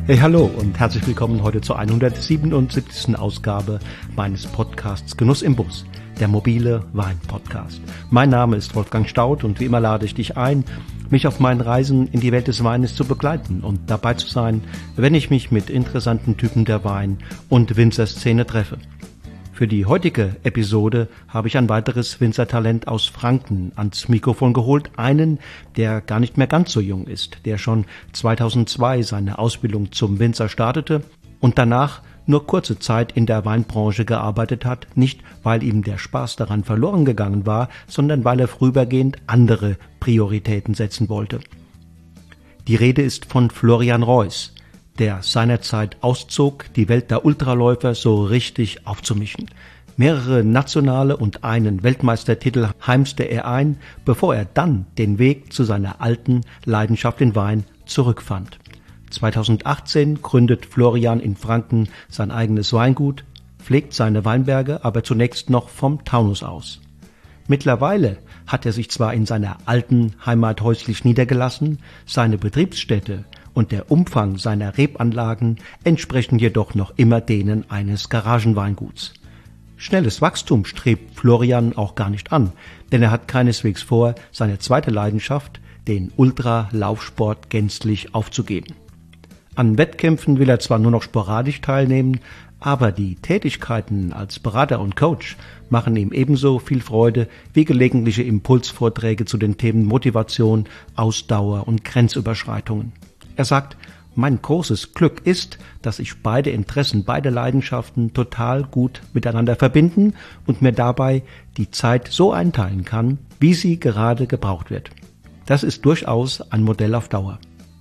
Hey, hallo und herzlich willkommen heute zur 177. Ausgabe meines Podcasts Genuss im Bus, der mobile Wein-Podcast. Mein Name ist Wolfgang Staudt und wie immer lade ich dich ein, mich auf meinen Reisen in die Welt des Weines zu begleiten und dabei zu sein, wenn ich mich mit interessanten Typen der Wein- und Winzerszene treffe. Für die heutige Episode habe ich ein weiteres Winzertalent aus Franken ans Mikrofon geholt, einen, der gar nicht mehr ganz so jung ist, der schon 2002 seine Ausbildung zum Winzer startete und danach nur kurze Zeit in der Weinbranche gearbeitet hat, nicht weil ihm der Spaß daran verloren gegangen war, sondern weil er vorübergehend andere Prioritäten setzen wollte. Die Rede ist von Florian Reuss, der seinerzeit auszog, die Welt der Ultraläufer so richtig aufzumischen. Mehrere nationale und einen Weltmeistertitel heimste er ein, bevor er dann den Weg zu seiner alten Leidenschaft in Wein zurückfand. 2018 gründet Florian in Franken sein eigenes Weingut, pflegt seine Weinberge aber zunächst noch vom Taunus aus. Mittlerweile hat er sich zwar in seiner alten Heimat häuslich niedergelassen, seine Betriebsstätte und der Umfang seiner Rebanlagen entsprechen jedoch noch immer denen eines Garagenweinguts. Schnelles Wachstum strebt Florian auch gar nicht an, denn er hat keineswegs vor, seine zweite Leidenschaft, den Ultralaufsport, gänzlich aufzugeben. An Wettkämpfen will er zwar nur noch sporadisch teilnehmen, aber die Tätigkeiten als Berater und Coach machen ihm ebenso viel Freude wie gelegentliche Impulsvorträge zu den Themen Motivation, Ausdauer und Grenzüberschreitungen. Er sagt, mein großes Glück ist, dass ich beide Interessen, beide Leidenschaften total gut miteinander verbinden und mir dabei die Zeit so einteilen kann, wie sie gerade gebraucht wird. Das ist durchaus ein Modell auf Dauer.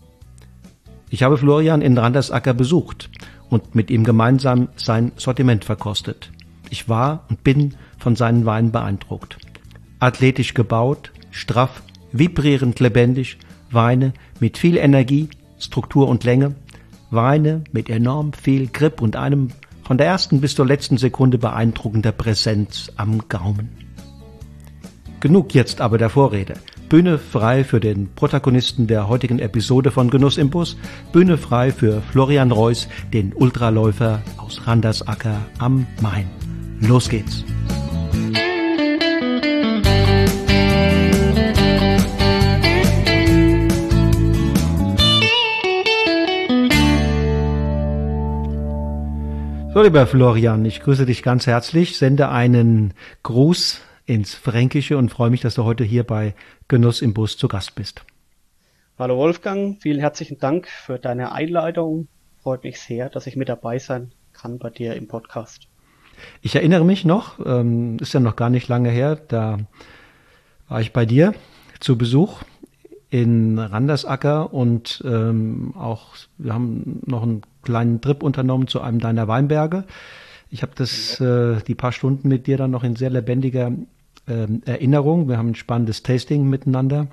Ich habe Florian in Randersacker besucht und mit ihm gemeinsam sein Sortiment verkostet. Ich war und bin von seinen Weinen beeindruckt. Athletisch gebaut, straff, vibrierend lebendig, Weine mit viel Energie, Struktur und Länge, Weine mit enorm viel Grip und einem von der ersten bis zur letzten Sekunde beeindruckender Präsenz am Gaumen. Genug jetzt aber der Vorrede. Bühne frei für den Protagonisten der heutigen Episode von Genuss im Bus, Bühne frei für Florian Reuss, den Ultraläufer aus Randersacker am Main. Los geht's! So, lieber Florian, ich grüße dich ganz herzlich, sende einen Gruß ins Fränkische und freue mich, dass du heute hier bei Genuss im Bus zu Gast bist. Hallo Wolfgang, vielen herzlichen Dank für deine Einladung. Freut mich sehr, dass ich mit dabei sein kann bei dir im Podcast. Ich erinnere mich noch, ist ja noch gar nicht lange her, da war ich bei dir zu Besuch in Randersacker und auch wir haben noch einen kleinen Trip unternommen zu einem deiner Weinberge. Ich habe die paar Stunden mit dir dann noch in sehr lebendiger Erinnerung. Wir haben ein spannendes Tasting miteinander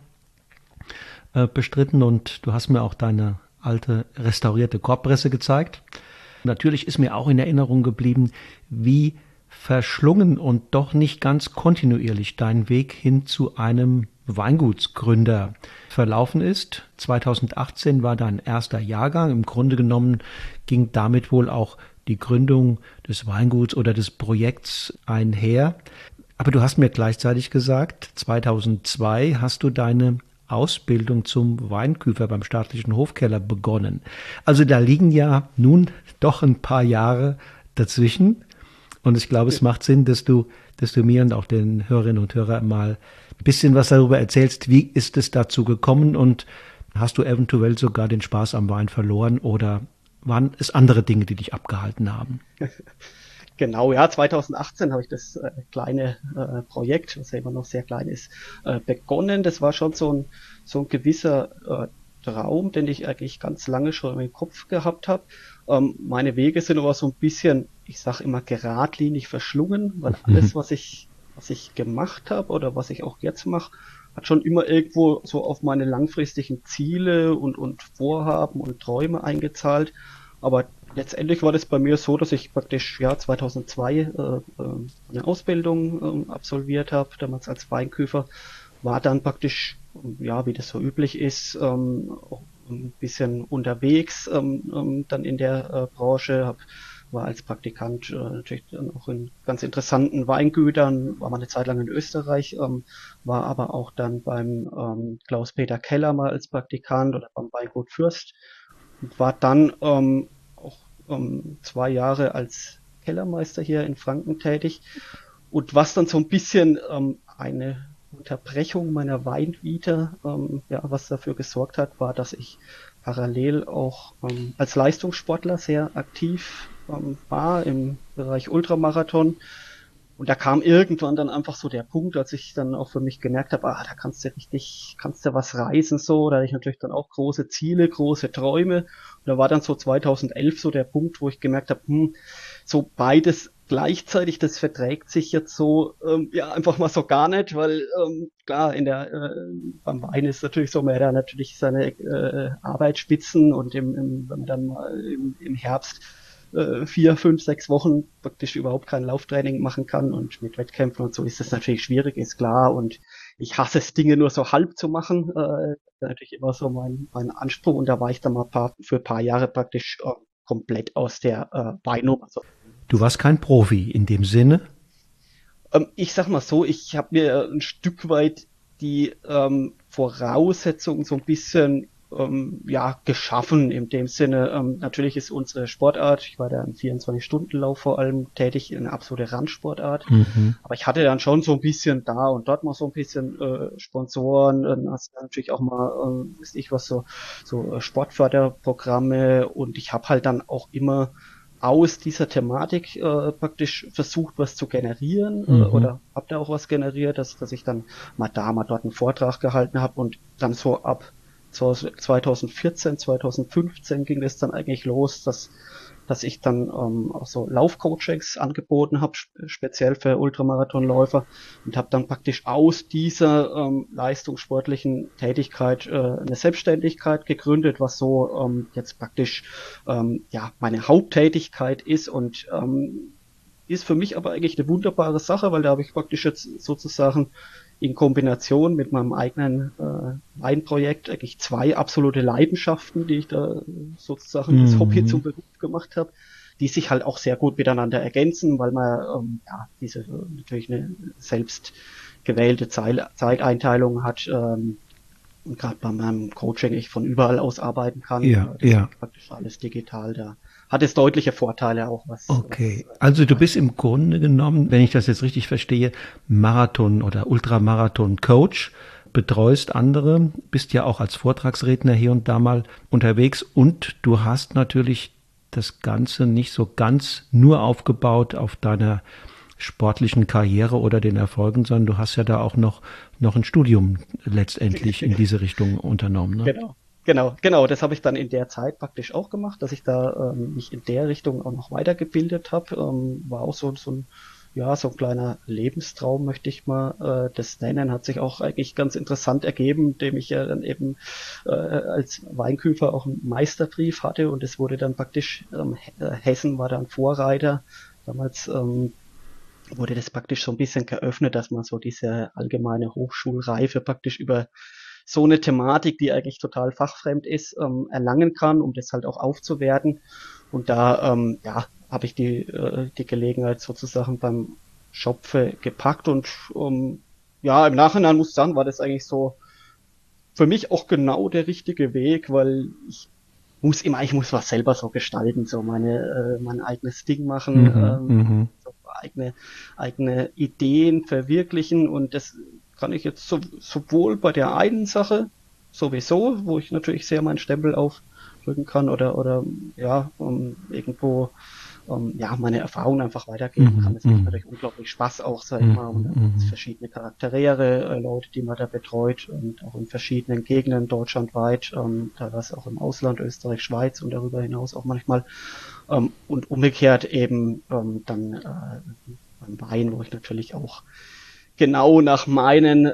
bestritten und du hast mir auch deine alte restaurierte Korbpresse gezeigt. Natürlich ist mir auch in Erinnerung geblieben, wie verschlungen und doch nicht ganz kontinuierlich dein Weg hin zu einem Weingutsgründer verlaufen ist. 2018 war dein erster Jahrgang. Im Grunde genommen ging damit wohl auch die Gründung des Weinguts oder des Projekts einher. Aber du hast mir gleichzeitig gesagt, 2002 hast du deine Ausbildung zum Weinküfer beim staatlichen Hofkeller begonnen. Also da liegen ja nun doch ein paar Jahre dazwischen. Und ich glaube, es macht Sinn, dass du mir und auch den Hörerinnen und Hörern mal ein bisschen was darüber erzählst. Wie ist es dazu gekommen und hast du eventuell sogar den Spaß am Wein verloren oder waren es andere Dinge, die dich abgehalten haben? Genau, ja, 2018 habe ich das kleine Projekt, was ja immer noch sehr klein ist, begonnen. Das war schon so ein gewisser Traum, den ich eigentlich ganz lange schon im Kopf gehabt habe. Meine Wege sind aber so ein bisschen, ich sage immer, geradlinig verschlungen, weil alles, was ich gemacht habe oder was ich auch jetzt mache, hat schon immer irgendwo so auf meine langfristigen Ziele und Vorhaben und Träume eingezahlt. Aber letztendlich war das bei mir so, dass ich praktisch 2002 eine Ausbildung absolviert habe, damals als Weinküfer, war dann praktisch, wie das so üblich ist, ein bisschen unterwegs dann in der Branche, war als Praktikant natürlich dann auch in ganz interessanten Weingütern, war mal eine Zeit lang in Österreich, war aber auch dann beim Klaus-Peter Keller mal als Praktikant oder beim Weingut Fürst und war dann auch 2 Jahre als Kellermeister hier in Franken tätig. Und was dann so ein bisschen eine Unterbrechung meiner Weinvita, ja, was dafür gesorgt hat, war, dass ich parallel auch als Leistungssportler sehr aktiv war im Bereich Ultramarathon. Und da kam irgendwann dann einfach so der Punkt, als ich dann auch für mich gemerkt habe, kannst du was reißen so. Da hatte ich natürlich dann auch große Ziele, große Träume. Und da war dann so 2011 so der Punkt, wo ich gemerkt habe, so beides gleichzeitig, das verträgt sich jetzt so, ja, einfach mal so gar nicht, weil klar, beim Wein ist natürlich so, man hat da natürlich seine Arbeitsspitzen und wenn man dann mal im Herbst 4, 5, 6 Wochen praktisch überhaupt kein Lauftraining machen kann und mit Wettkämpfen und so ist das natürlich schwierig, ist klar. Und ich hasse es, Dinge nur so halb zu machen. Natürlich immer so mein Anspruch. Und da war ich dann mal für ein paar Jahre praktisch komplett aus der Weinung. Also, Du warst kein Profi in dem Sinne? ich sag mal so, ich habe mir ein Stück weit die Voraussetzungen so ein bisschen ja, geschaffen in dem Sinne. Natürlich ist unsere Sportart, ich war da im 24-Stunden-Lauf vor allem tätig, eine absolute Randsportart. Mhm. Aber ich hatte dann schon so ein bisschen da und dort mal so ein bisschen Sponsoren, dann hast du natürlich auch mal, weiß ich was, so Sportförderprogramme und ich habe halt dann auch immer aus dieser Thematik praktisch versucht, was zu generieren oder habe da auch was generiert, dass ich dann mal da, mal dort einen Vortrag gehalten habe und dann so ab 2014, 2015 ging es dann eigentlich los, dass ich dann auch so Laufcoachings angeboten habe, speziell für Ultramarathonläufer und habe dann praktisch aus dieser leistungssportlichen Tätigkeit eine Selbstständigkeit gegründet, was so jetzt praktisch ja meine Haupttätigkeit ist und ist für mich aber eigentlich eine wunderbare Sache, weil da habe ich praktisch jetzt sozusagen in Kombination mit meinem eigenen Weinprojekt eigentlich 2 absolute Leidenschaften, die ich da sozusagen das Hobby zum Beruf gemacht habe, die sich halt auch sehr gut miteinander ergänzen, weil man ja diese natürlich eine selbst gewählte Zeiteinteilung hat und gerade bei meinem Coaching ich von überall aus arbeiten kann. Ja, Das ja. ist praktisch alles digital. Da hat es deutliche Vorteile auch, Okay, also du bist im Grunde genommen, wenn ich das jetzt richtig verstehe, Marathon- oder Ultramarathon-Coach, betreust andere, bist ja auch als Vortragsredner hier und da mal unterwegs und du hast natürlich das Ganze nicht so ganz nur aufgebaut auf deiner sportlichen Karriere oder den Erfolgen, sondern du hast ja da auch noch ein Studium letztendlich in diese Richtung unternommen, ne? Genau. Das habe ich dann in der Zeit praktisch auch gemacht, dass ich da mich in der Richtung auch noch weitergebildet habe. War auch so ein kleiner Lebenstraum, möchte ich mal das nennen. Hat sich auch eigentlich ganz interessant ergeben, indem ich ja dann eben als Weinküfer auch einen Meisterbrief hatte und es wurde dann praktisch, Hessen war dann Vorreiter. Damals wurde das praktisch so ein bisschen geöffnet, dass man so diese allgemeine Hochschulreife praktisch über so eine Thematik, die eigentlich total fachfremd ist, erlangen kann, um das halt auch aufzuwerten. Und da ja, habe ich die Gelegenheit sozusagen beim Schopfe gepackt und ja, im Nachhinein muss ich sagen, war das eigentlich so für mich auch genau der richtige Weg, weil ich muss was selber so gestalten, so mein eigenes Ding machen, so eigene Ideen verwirklichen und das kann ich jetzt sowohl bei der einen Sache sowieso, wo ich natürlich sehr meinen Stempel aufdrücken kann oder ja, irgendwo ja, meine Erfahrungen einfach weitergeben kann. Es macht natürlich unglaublich Spaß auch, sag ich mal, und verschiedene Charaktere, Leute, die man da betreut und auch in verschiedenen Gegenden deutschlandweit, teilweise auch im Ausland, Österreich, Schweiz und darüber hinaus auch manchmal und umgekehrt eben dann beim Wein, wo ich natürlich auch genau nach meinen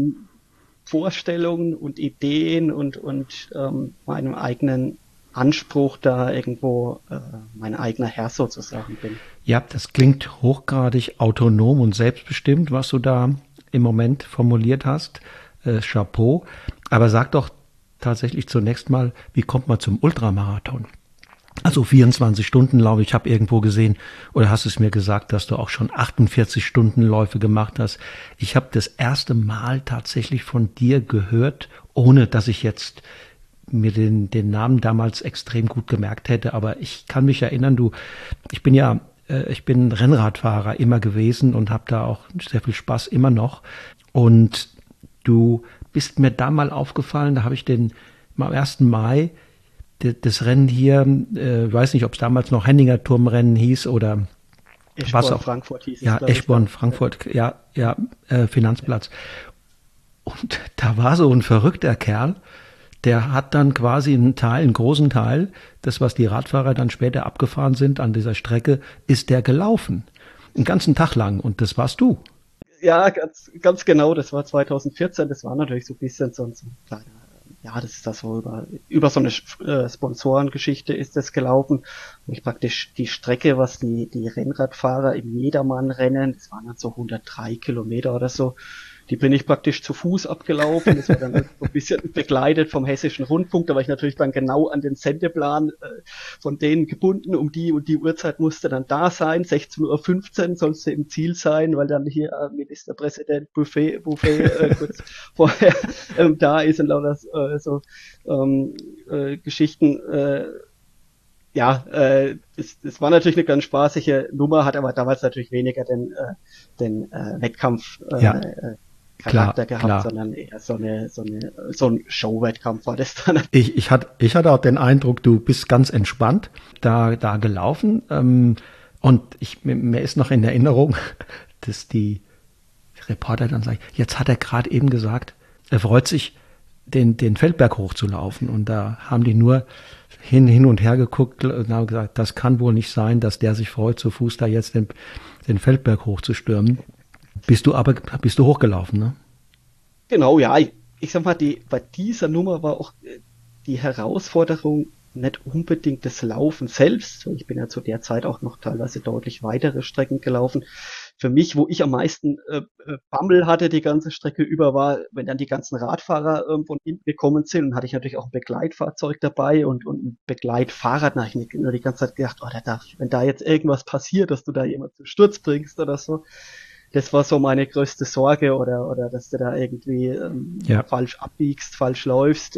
Vorstellungen und Ideen und meinem eigenen Anspruch da irgendwo mein eigener Herr sozusagen bin. Ja, das klingt hochgradig autonom und selbstbestimmt, was du da im Moment formuliert hast. Chapeau. Aber sag doch tatsächlich zunächst mal, wie kommt man zum Ultramarathon? Also 24 Stunden, glaube ich, habe irgendwo gesehen, oder hast es mir gesagt, dass du auch schon 48 Stundenläufe gemacht hast. Ich habe das erste Mal tatsächlich von dir gehört, ohne dass ich jetzt mir den Namen damals extrem gut gemerkt hätte, aber ich kann mich erinnern, ich bin Rennradfahrer immer gewesen und habe da auch sehr viel Spaß immer noch. Und du bist mir da mal aufgefallen, da habe ich am 1. Mai das Rennen hier, weiß nicht, ob es damals noch Henninger Turmrennen hieß oder was auch. Frankfurt hieß es, Ja, Eschborn, Frankfurt, Finanzplatz. Und da war so ein verrückter Kerl, der hat dann quasi einen großen Teil, das, was die Radfahrer dann später abgefahren sind an dieser Strecke, ist der gelaufen. Den ganzen Tag lang. Und das warst du. Ja, ganz genau. Das war 2014. Das war natürlich so ein bisschen so ein kleiner, ja, das ist das so über so eine Sponsorengeschichte ist das gelaufen, wo ich praktisch die Strecke, was die Rennradfahrer im Jedermann-Rennen, das waren dann so 103 Kilometer oder so, die bin ich praktisch zu Fuß abgelaufen. Das war dann so ein bisschen begleitet vom Hessischen Rundfunk. Da war ich natürlich dann genau an den Sendeplan von denen gebunden. Um die und die Uhrzeit musste dann da sein. 16:15 Uhr sollste im Ziel sein, weil dann hier Ministerpräsident Buffet kurz vorher da ist und lauter Geschichten. Das war natürlich eine ganz spaßige Nummer, hat aber damals natürlich weniger den Wettkampf Charakter gehabt, sondern eher so ein Show-Wettkampf war das dann. Ich hatte auch den Eindruck, du bist ganz entspannt da gelaufen, und mir ist noch in Erinnerung, dass die Reporter dann sagen, jetzt hat er gerade eben gesagt, er freut sich, den Feldberg hochzulaufen, und da haben die nur hin und her geguckt und haben gesagt, das kann wohl nicht sein, dass der sich freut, zu Fuß da jetzt den Feldberg hochzustürmen. Bist du hochgelaufen, ne? Genau, ja. Ich sag mal, bei dieser Nummer war auch die Herausforderung nicht unbedingt das Laufen selbst. Ich bin ja zu der Zeit auch noch teilweise deutlich weitere Strecken gelaufen. Für mich, wo ich am meisten Bammel hatte die ganze Strecke über, war, wenn dann die ganzen Radfahrer von hinten gekommen sind, und hatte ich natürlich auch ein Begleitfahrzeug dabei und ein Begleitfahrrad. Da habe ich mir nur die ganze Zeit gedacht, wenn da jetzt irgendwas passiert, dass du da jemand zum Sturz bringst oder so. Das war so meine größte Sorge, oder dass du da irgendwie falsch abbiegst, falsch läufst,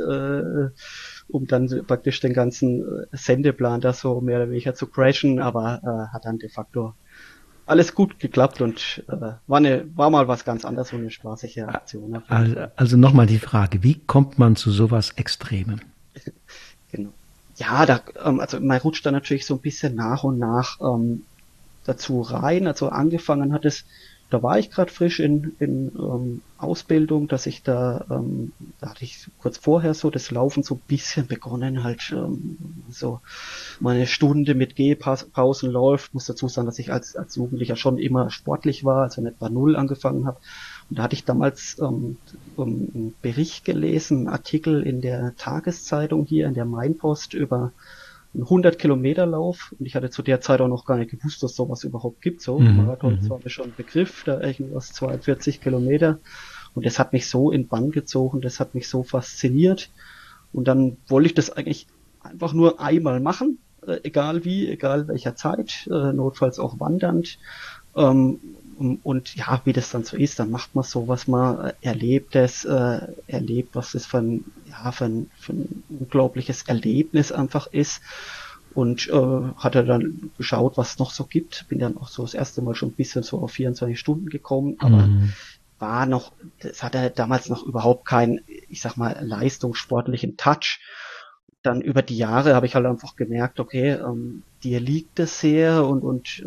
um dann praktisch den ganzen Sendeplan da so mehr oder weniger zu crashen, aber hat dann de facto alles gut geklappt und war mal was ganz anderes, so eine spaßige Aktion. Also nochmal die Frage, wie kommt man zu sowas Extremem? Genau. Ja, also man rutscht da natürlich so ein bisschen nach und nach dazu rein. Also angefangen hat es, da war ich gerade frisch in Ausbildung, dass ich da hatte ich kurz vorher so das Laufen so ein bisschen begonnen, halt so meine Stunde mit Gehpausen läuft. Muss dazu sagen, dass ich als Jugendlicher schon immer sportlich war, also nicht bei Null angefangen habe. Und da hatte ich damals einen Bericht gelesen, einen Artikel in der Tageszeitung hier, in der Mainpost, über einen 100-Kilometer-Lauf, und ich hatte zu der Zeit auch noch gar nicht gewusst, dass sowas überhaupt gibt. So Marathon war mir schon ein Begriff, da irgendwas 42 Kilometer, und das hat mich so in Bann gezogen, das hat mich so fasziniert, und dann wollte ich das eigentlich einfach nur einmal machen, egal welcher Zeit, notfalls auch wandernd, und ja, wie das dann so ist, dann macht man sowas mal, erlebt, was das für ein unglaubliches Erlebnis einfach ist, und hatte dann geschaut, was es noch so gibt. Bin dann auch so das erste Mal schon ein bisschen so auf 24 Stunden gekommen, aber das hatte damals noch überhaupt keinen, ich sag mal, leistungssportlichen Touch. Dann über die Jahre habe ich halt einfach gemerkt, okay, dir liegt das sehr, und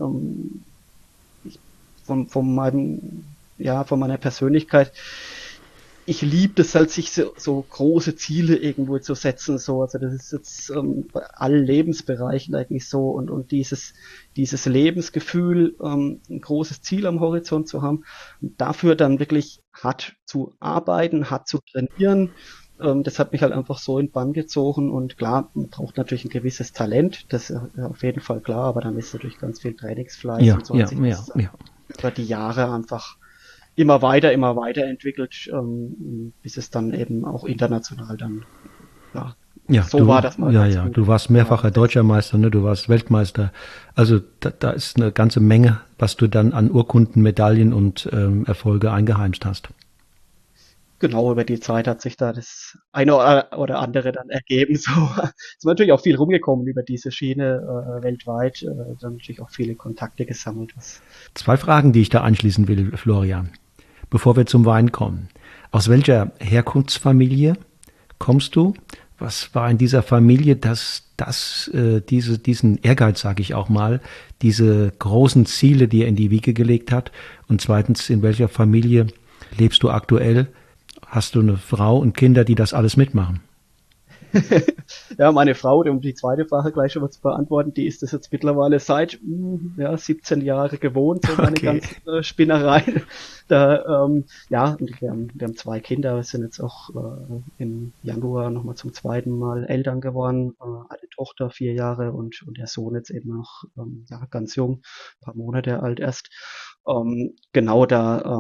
von meiner Persönlichkeit, ich liebe es halt, sich so große Ziele irgendwo zu setzen, so, also das ist jetzt bei allen Lebensbereichen eigentlich so, und dieses Lebensgefühl, ein großes Ziel am Horizont zu haben, und dafür dann wirklich hart zu arbeiten, hart zu trainieren, das hat mich halt einfach so in Bann gezogen, und klar, man braucht natürlich ein gewisses Talent, das ist auf jeden Fall klar, aber dann ist natürlich ganz viel Trainingsfleiß, und so hat sich das über die Jahre einfach immer weiter entwickelt, bis es dann eben auch international dann ja, Ja, so war das mal ganz ja, gut. du warst mehrfacher deutscher Meister, ne? Du warst Weltmeister. Also da ist eine ganze Menge, was du dann an Urkunden, Medaillen und Erfolge eingeheimst hast. Genau, über die Zeit hat sich da das eine oder andere dann ergeben. So ist natürlich auch viel rumgekommen über diese Schiene weltweit, dann natürlich auch viele Kontakte gesammelt. Was. Zwei Fragen, die ich da anschließen will, Florian, bevor wir zum Wein kommen. Aus welcher Herkunftsfamilie kommst du? Was war in dieser Familie, dass diesen Ehrgeiz, sage ich auch mal, diese großen Ziele dir in die Wiege gelegt hat? Und zweitens, in welcher Familie lebst du aktuell? Hast du eine Frau und Kinder, die das alles mitmachen? Ja, meine Frau, um die zweite Frage gleich schon mal zu beantworten, die ist das jetzt mittlerweile seit 17 Jahre gewohnt, so meine Okay. ganzen Spinnereien. Da, ja, und wir haben zwei Kinder, wir sind jetzt auch im Januar nochmal zum zweiten Mal Eltern geworden. Eine Tochter, 4 Jahre und der Sohn jetzt eben noch ja, ganz jung, ein paar Monate alt erst. Genau da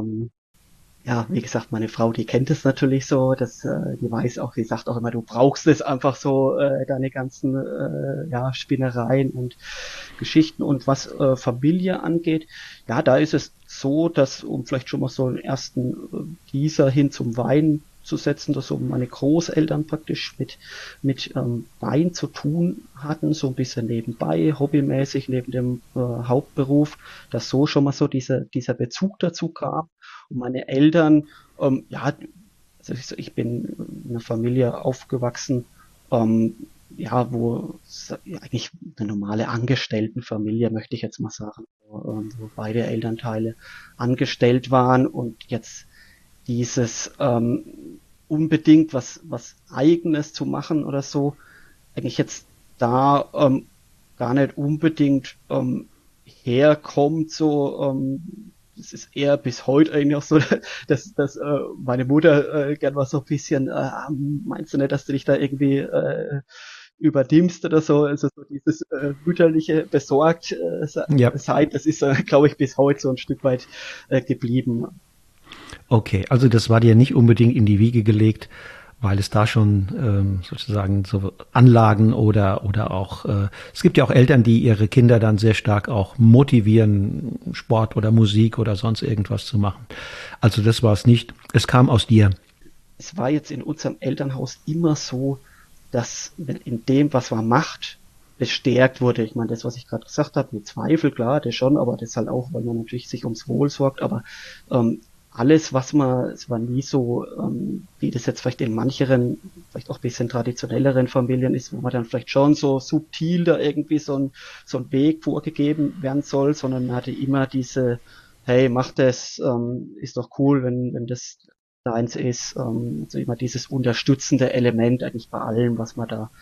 ja, wie gesagt, meine Frau, die kennt es natürlich so, die weiß auch, die sagt auch immer, du brauchst es einfach so, deine ganzen ja, Spinnereien und Geschichten. Und was Familie angeht, ja, da ist es so, dass, um vielleicht schon mal so einen ersten Teaser hin zum Wein zu setzen, dass so meine Großeltern praktisch mit Wein zu tun hatten, so ein bisschen nebenbei, hobbymäßig, neben dem Hauptberuf, dass so schon mal so dieser Bezug dazu kam. Und meine Eltern, ja, also ich bin in einer Familie aufgewachsen, ähm, ja, wo ja, eigentlich eine normale Angestelltenfamilie, möchte ich jetzt mal sagen, wo beide Elternteile angestellt waren und jetzt dieses unbedingt was Eigenes zu machen oder so, eigentlich jetzt da gar nicht unbedingt herkommt, so das ist eher bis heute eigentlich auch so, dass meine Mutter gern mal so ein bisschen, meinst du nicht, dass du dich da irgendwie überdimmst oder so, also so dieses mütterliche besorgt Ja, sein, das ist, glaube ich, bis heute so ein Stück weit geblieben. okay. Also das war dir nicht unbedingt in die Wiege gelegt, weil es da schon sozusagen so Anlagen oder auch, es gibt ja auch Eltern, die ihre Kinder dann sehr stark auch motivieren, Sport oder Musik oder sonst irgendwas zu machen. Also das war es nicht. Es kam aus dir. Es war jetzt in unserem Elternhaus immer so, dass in dem, was man macht, bestärkt wurde. Ich meine, das, was ich gerade gesagt habe, mit Zweifel, klar, das schon, aber das halt auch, weil man natürlich sich ums Wohl sorgt, aber ähm, alles, was man, es war nie so, wie das jetzt vielleicht in mancheren, vielleicht auch ein bisschen traditionelleren Familien ist, wo man dann vielleicht schon so subtil da irgendwie so ein Weg vorgegeben werden soll, sondern man hatte immer diese, hey, mach das, ist doch cool, wenn das deins ist, also immer dieses unterstützende Element eigentlich bei allem, was man da,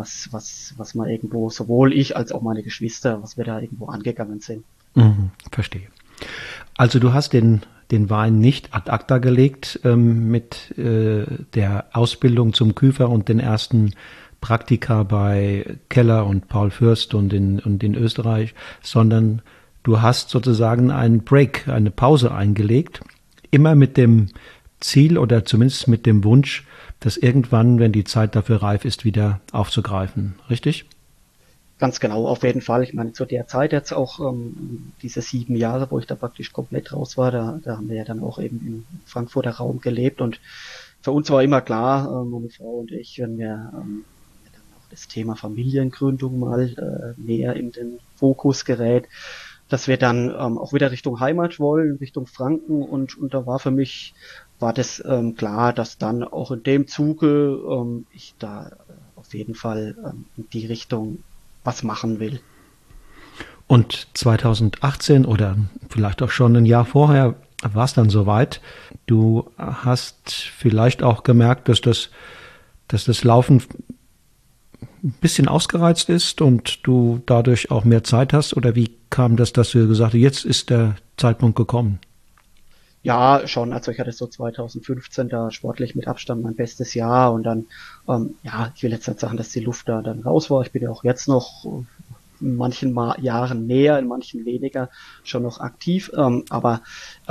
was man irgendwo, sowohl ich als auch meine Geschwister, was wir da irgendwo angegangen sind. Mhm, verstehe. Also du hast den Wein nicht ad acta gelegt mit der Ausbildung zum Küfer und den ersten Praktika bei Keller und Paul Fürst und in Österreich, sondern du hast sozusagen einen Break, eine Pause eingelegt, immer mit dem Ziel oder zumindest mit dem Wunsch, das irgendwann, wenn die Zeit dafür reif ist, wieder aufzugreifen. Richtig? Ganz genau, auf jeden Fall. Ich meine, zu der Zeit jetzt auch diese 7 Jahre, wo ich da praktisch komplett raus war, da haben wir ja dann auch eben im Frankfurter Raum gelebt und für uns war immer klar, meine Frau und ich, wenn wir dann auch das Thema Familiengründung mal näher in den Fokus gerät, dass wir dann auch wieder Richtung Heimat wollen, Richtung Franken und da war für mich, war das klar, dass dann auch in dem Zuge ich da auf jeden Fall in die Richtung was machen will. Und 2018 oder vielleicht auch schon ein Jahr vorher war es dann soweit. Du hast vielleicht auch gemerkt, dass das Laufen ein bisschen ausgereizt ist und du dadurch auch mehr Zeit hast? Oder wie kam das, dass du gesagt hast, jetzt ist der Zeitpunkt gekommen? Ja, schon. Also ich hatte so 2015 da sportlich mit Abstand mein bestes Jahr und dann, ja, ich will jetzt nicht sagen, dass die Luft da dann raus war. Ich bin ja auch jetzt noch in manchen Jahren mehr, in manchen weniger schon noch aktiv. Aber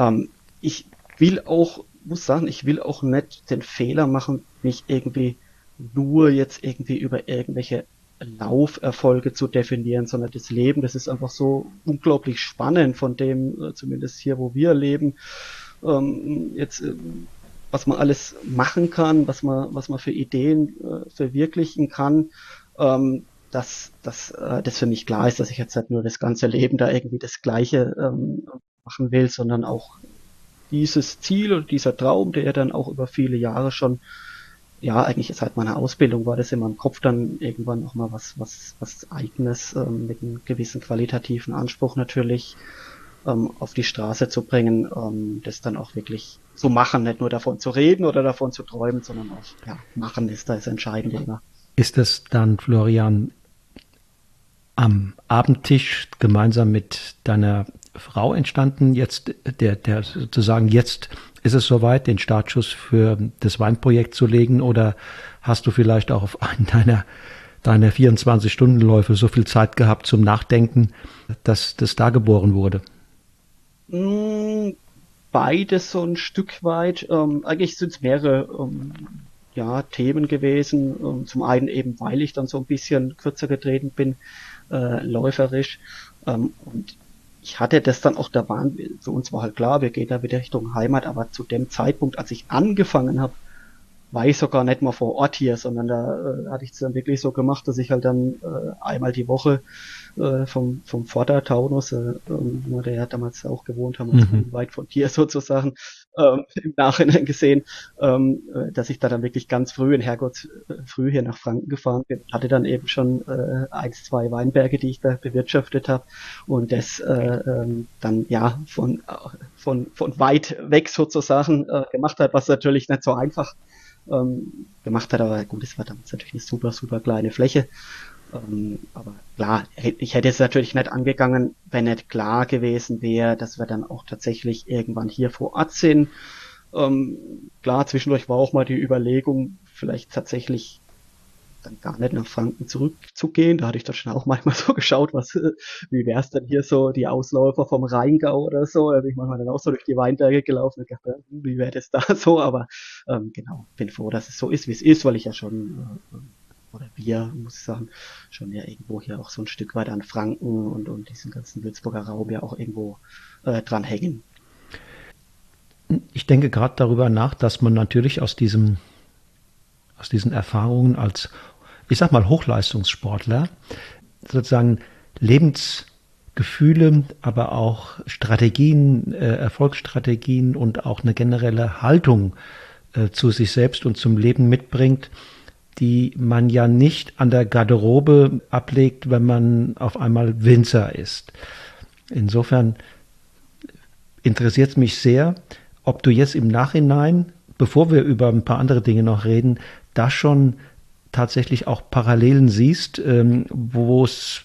ich will auch, muss sagen, ich will auch nicht den Fehler machen, mich irgendwie nur jetzt irgendwie über irgendwelche Lauferfolge zu definieren, sondern das Leben, das ist einfach so unglaublich spannend von dem, zumindest hier, wo wir leben, jetzt, was man alles machen kann, was man für Ideen verwirklichen kann, dass das für mich klar ist, dass ich jetzt halt nur das ganze Leben da irgendwie das Gleiche machen will, sondern auch dieses Ziel oder dieser Traum, der ja dann auch über viele Jahre schon, ja, eigentlich seit meiner Ausbildung war das in meinem Kopf dann irgendwann auch mal was Eigenes, mit einem gewissen qualitativen Anspruch natürlich, auf die Straße zu bringen, das dann auch wirklich zu machen, nicht nur davon zu reden oder davon zu träumen, sondern auch, ja, machen ist das Entscheidende immer. Ist es dann, Florian, am Abendtisch gemeinsam mit deiner Frau entstanden, jetzt der sozusagen jetzt ist es soweit, den Startschuss für das Weinprojekt zu legen, oder hast du vielleicht auch auf einen deiner 24-Stunden-Läufe so viel Zeit gehabt zum Nachdenken, dass das da geboren wurde? Beides so ein Stück weit. Eigentlich sind es mehrere ja, Themen gewesen. Zum einen eben, weil ich dann so ein bisschen kürzer getreten bin, läuferisch. Und ich hatte das dann auch, da waren, für uns war halt klar, wir gehen da wieder Richtung Heimat, aber zu dem Zeitpunkt, als ich angefangen habe, war ich sogar nicht mal vor Ort hier, sondern da hatte ich es dann wirklich so gemacht, dass ich halt dann einmal die Woche vom Vordertaunus, wo wir ja damals auch gewohnt haben, also weit von hier sozusagen, im Nachhinein gesehen, dass ich da dann wirklich ganz früh in Herrgott früh hier nach Franken gefahren bin. Hatte dann eben schon 1, 2 Weinberge, die ich da bewirtschaftet habe, und das dann ja von weit weg sozusagen gemacht hat, was natürlich nicht so einfach gemacht hat, aber gut, es war damals natürlich eine super kleine Fläche. Aber klar, ich hätte es natürlich nicht angegangen, wenn nicht klar gewesen wäre, dass wir dann auch tatsächlich irgendwann hier vor Ort sind. Klar, zwischendurch war auch mal die Überlegung, vielleicht tatsächlich dann gar nicht nach Franken zurückzugehen. Da hatte ich dann schon auch manchmal so geschaut, wie wäre es denn hier so, die Ausläufer vom Rheingau oder so. Da bin ich manchmal dann auch so durch die Weinberge gelaufen und dachte, wie wäre das da so? Aber genau, bin froh, dass es so ist, wie es ist, weil ich ja schon, oder wir, muss ich sagen, schon ja irgendwo hier auch so ein Stück weit an Franken und diesen ganzen Würzburger Raum ja auch irgendwo dran hängen. Ich denke gerade darüber nach, dass man natürlich aus diesen Erfahrungen als, ich sag mal, Hochleistungssportler sozusagen Lebensgefühle, aber auch Strategien, Erfolgsstrategien und auch eine generelle Haltung zu sich selbst und zum Leben mitbringt, die man ja nicht an der Garderobe ablegt, wenn man auf einmal Winzer ist. Insofern interessiert es mich sehr, ob du jetzt im Nachhinein, bevor wir über ein paar andere Dinge noch reden, da schon tatsächlich auch Parallelen siehst, wo es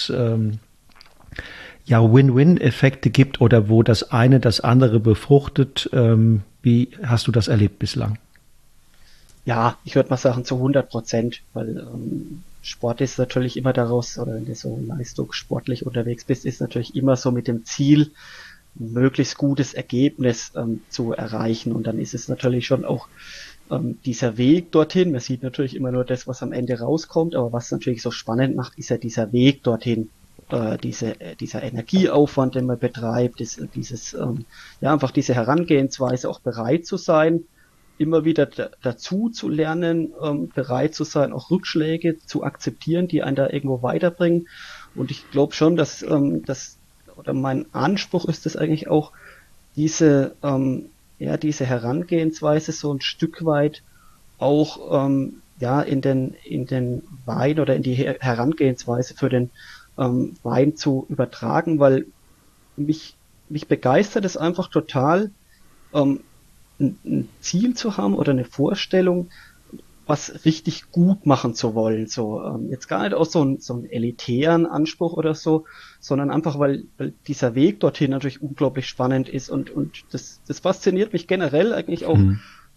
ja Win-Win-Effekte gibt oder wo das eine das andere befruchtet. Wie hast du das erlebt bislang? Ja, ich würde mal sagen zu 100%, weil Sport ist natürlich immer daraus, oder wenn du so leistungssportlich unterwegs bist, ist natürlich immer so mit dem Ziel, ein möglichst gutes Ergebnis zu erreichen. Und dann ist es natürlich schon auch dieser Weg dorthin. Man sieht natürlich immer nur das, was am Ende rauskommt, aber was natürlich so spannend macht, ist ja dieser Weg dorthin. Dieser Energieaufwand, den man betreibt, ja, einfach diese Herangehensweise, auch bereit zu sein, immer wieder dazu zu lernen, bereit zu sein, auch Rückschläge zu akzeptieren, die einen da irgendwo weiterbringen. Und ich glaube schon, oder mein Anspruch ist es eigentlich auch, diese Herangehensweise so ein Stück weit auch ja in den Wein oder in die Herangehensweise für den Wein zu übertragen, weil mich begeistert es einfach total, ein Ziel zu haben oder eine Vorstellung, was richtig gut machen zu wollen. So jetzt gar nicht aus so einem elitären Anspruch oder so, sondern einfach, weil dieser Weg dorthin natürlich unglaublich spannend ist, und das fasziniert mich generell eigentlich auch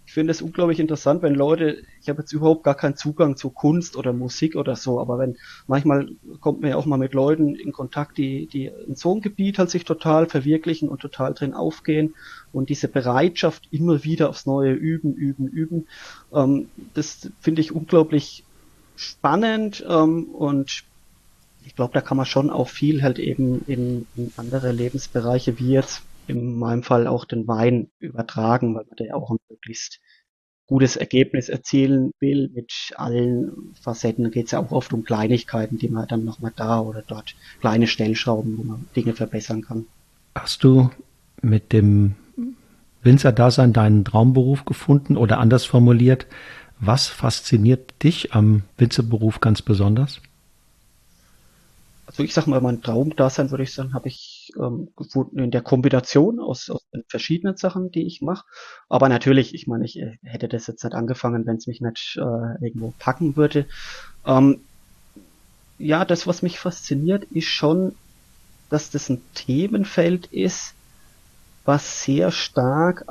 ich finde es unglaublich interessant, wenn Leute, ich habe jetzt überhaupt gar keinen Zugang zu Kunst oder Musik oder so, aber wenn manchmal kommt man ja auch mal mit Leuten in Kontakt, die in so einem Gebiet halt sich total verwirklichen und total drin aufgehen und diese Bereitschaft immer wieder aufs Neue üben, das finde ich unglaublich spannend, und ich glaube, da kann man schon auch viel halt eben in andere Lebensbereiche, wie jetzt in meinem Fall auch den Wein übertragen, weil man da ja auch ein möglichst gutes Ergebnis erzielen will mit allen Facetten. Da geht es ja auch oft um Kleinigkeiten, die man dann nochmal da oder dort, kleine Stellschrauben, wo man Dinge verbessern kann. Hast du mit dem Winzer-Dasein deinen Traumberuf gefunden oder anders formuliert, was fasziniert dich am Winzerberuf ganz besonders? Also ich sag mal, mein Traumdasein, würde ich sagen, habe ich gefunden in der Kombination aus den verschiedenen Sachen, die ich mache. Aber natürlich, ich meine, ich hätte das jetzt nicht angefangen, wenn es mich nicht irgendwo packen würde. Ähm, ja, das, was mich fasziniert, ist schon, dass das ein Themenfeld ist, was sehr stark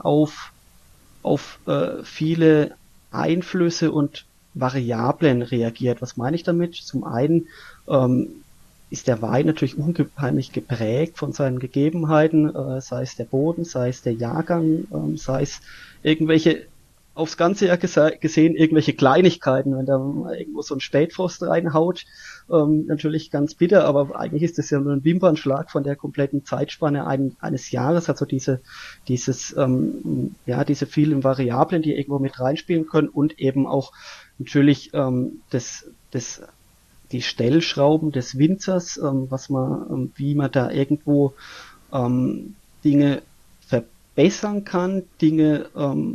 auf viele Einflüsse und Variablen reagiert. Was meine ich damit? Zum einen ähm, ist der Wein natürlich unheimlich geprägt von seinen Gegebenheiten, sei es der Boden, sei es der Jahrgang, sei es irgendwelche, aufs ganze Jahr gesehen, irgendwelche Kleinigkeiten, wenn da mal irgendwo so ein Spätfrost reinhaut, natürlich ganz bitter, aber eigentlich ist das ja nur ein Wimpernschlag von der kompletten Zeitspanne eines Jahres, also diese vielen Variablen, die irgendwo mit reinspielen können und eben auch natürlich die Stellschrauben des Winzers, wie man da irgendwo Dinge verbessern kann, Dinge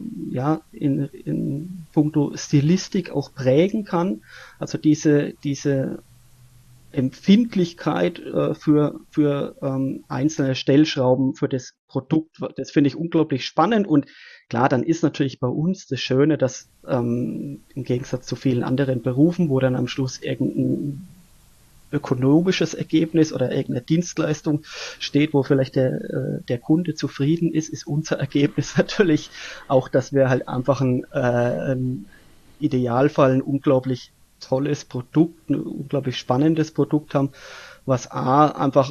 in puncto Stilistik auch prägen kann. Also diese Empfindlichkeit für einzelne Stellschrauben für das Produkt, das finde ich unglaublich spannend. Und klar, dann ist natürlich bei uns das Schöne, dass im Gegensatz zu vielen anderen Berufen, wo dann am Schluss irgendein ökonomisches Ergebnis oder irgendeine Dienstleistung steht, wo vielleicht der Kunde zufrieden ist unser Ergebnis natürlich auch, dass wir halt einfach ein Idealfall ein unglaublich tolles Produkt, ein unglaublich spannendes Produkt haben, was einfach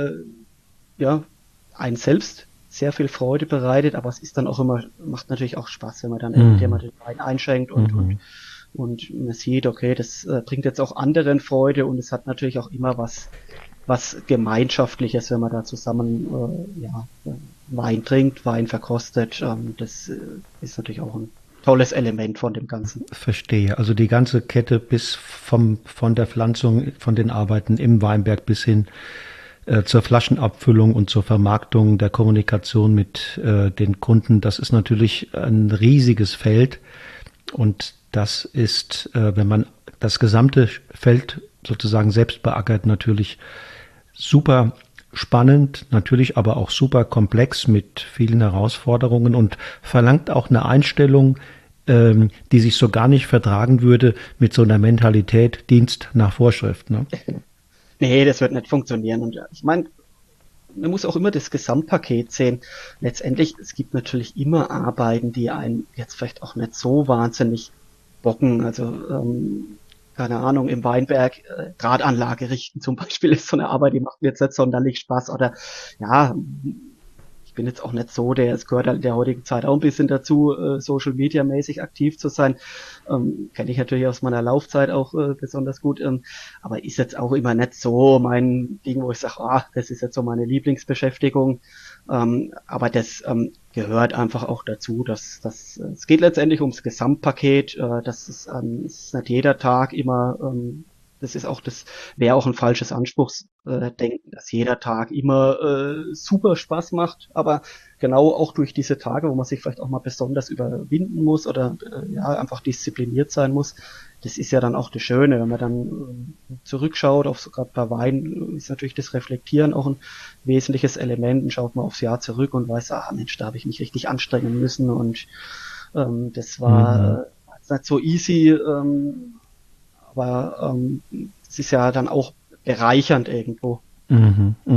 einen selbst sehr viel Freude bereitet, aber es ist dann auch immer, macht natürlich auch Spaß, wenn man dann irgendjemand den Wein einschenkt und man sieht, okay, das bringt jetzt auch anderen Freude und es hat natürlich auch immer was Gemeinschaftliches, wenn man da zusammen Wein trinkt, Wein verkostet. Das ist natürlich auch ein tolles Element von dem Ganzen. Verstehe. Also die ganze Kette von der Pflanzung, von den Arbeiten im Weinberg bis hin zur Flaschenabfüllung und zur Vermarktung, der Kommunikation mit den Kunden, das ist natürlich ein riesiges Feld. Und das ist, wenn man das gesamte Feld sozusagen selbst beackert, natürlich super spannend, natürlich aber auch super komplex mit vielen Herausforderungen und verlangt auch eine Einstellung, die sich so gar nicht vertragen würde mit so einer Mentalität Dienst nach Vorschrift. Ne? Nee, das wird nicht funktionieren. Und ich meine, man muss auch immer das Gesamtpaket sehen. Letztendlich, es gibt natürlich immer Arbeiten, die einen jetzt vielleicht auch nicht so wahnsinnig bocken. Also, keine Ahnung, im Weinberg Drahtanlage richten zum Beispiel ist so eine Arbeit, die macht mir jetzt nicht sonderlich Spaß. Oder ja, ich bin jetzt auch nicht so, es gehört halt in der heutigen Zeit auch ein bisschen dazu, Social Media mäßig aktiv zu sein. Kenne ich natürlich aus meiner Laufzeit auch besonders gut, aber ist jetzt auch immer nicht so mein Ding, wo ich sage, das ist jetzt so meine Lieblingsbeschäftigung. Aber das gehört einfach auch dazu, dass es geht letztendlich ums Gesamtpaket, es ist nicht jeder Tag immer das wäre auch ein falsches Anspruchsdenken, dass jeder Tag immer super Spaß macht, aber genau auch durch diese Tage, wo man sich vielleicht auch mal besonders überwinden muss oder einfach diszipliniert sein muss, das ist ja dann auch das Schöne, wenn man dann zurückschaut, auf so gerade bei Wein ist natürlich das Reflektieren auch ein wesentliches Element und schaut man aufs Jahr zurück und weiß, Mensch, da habe ich mich richtig anstrengen müssen und das war nicht so easy, aber es ist ja dann auch bereichernd irgendwo.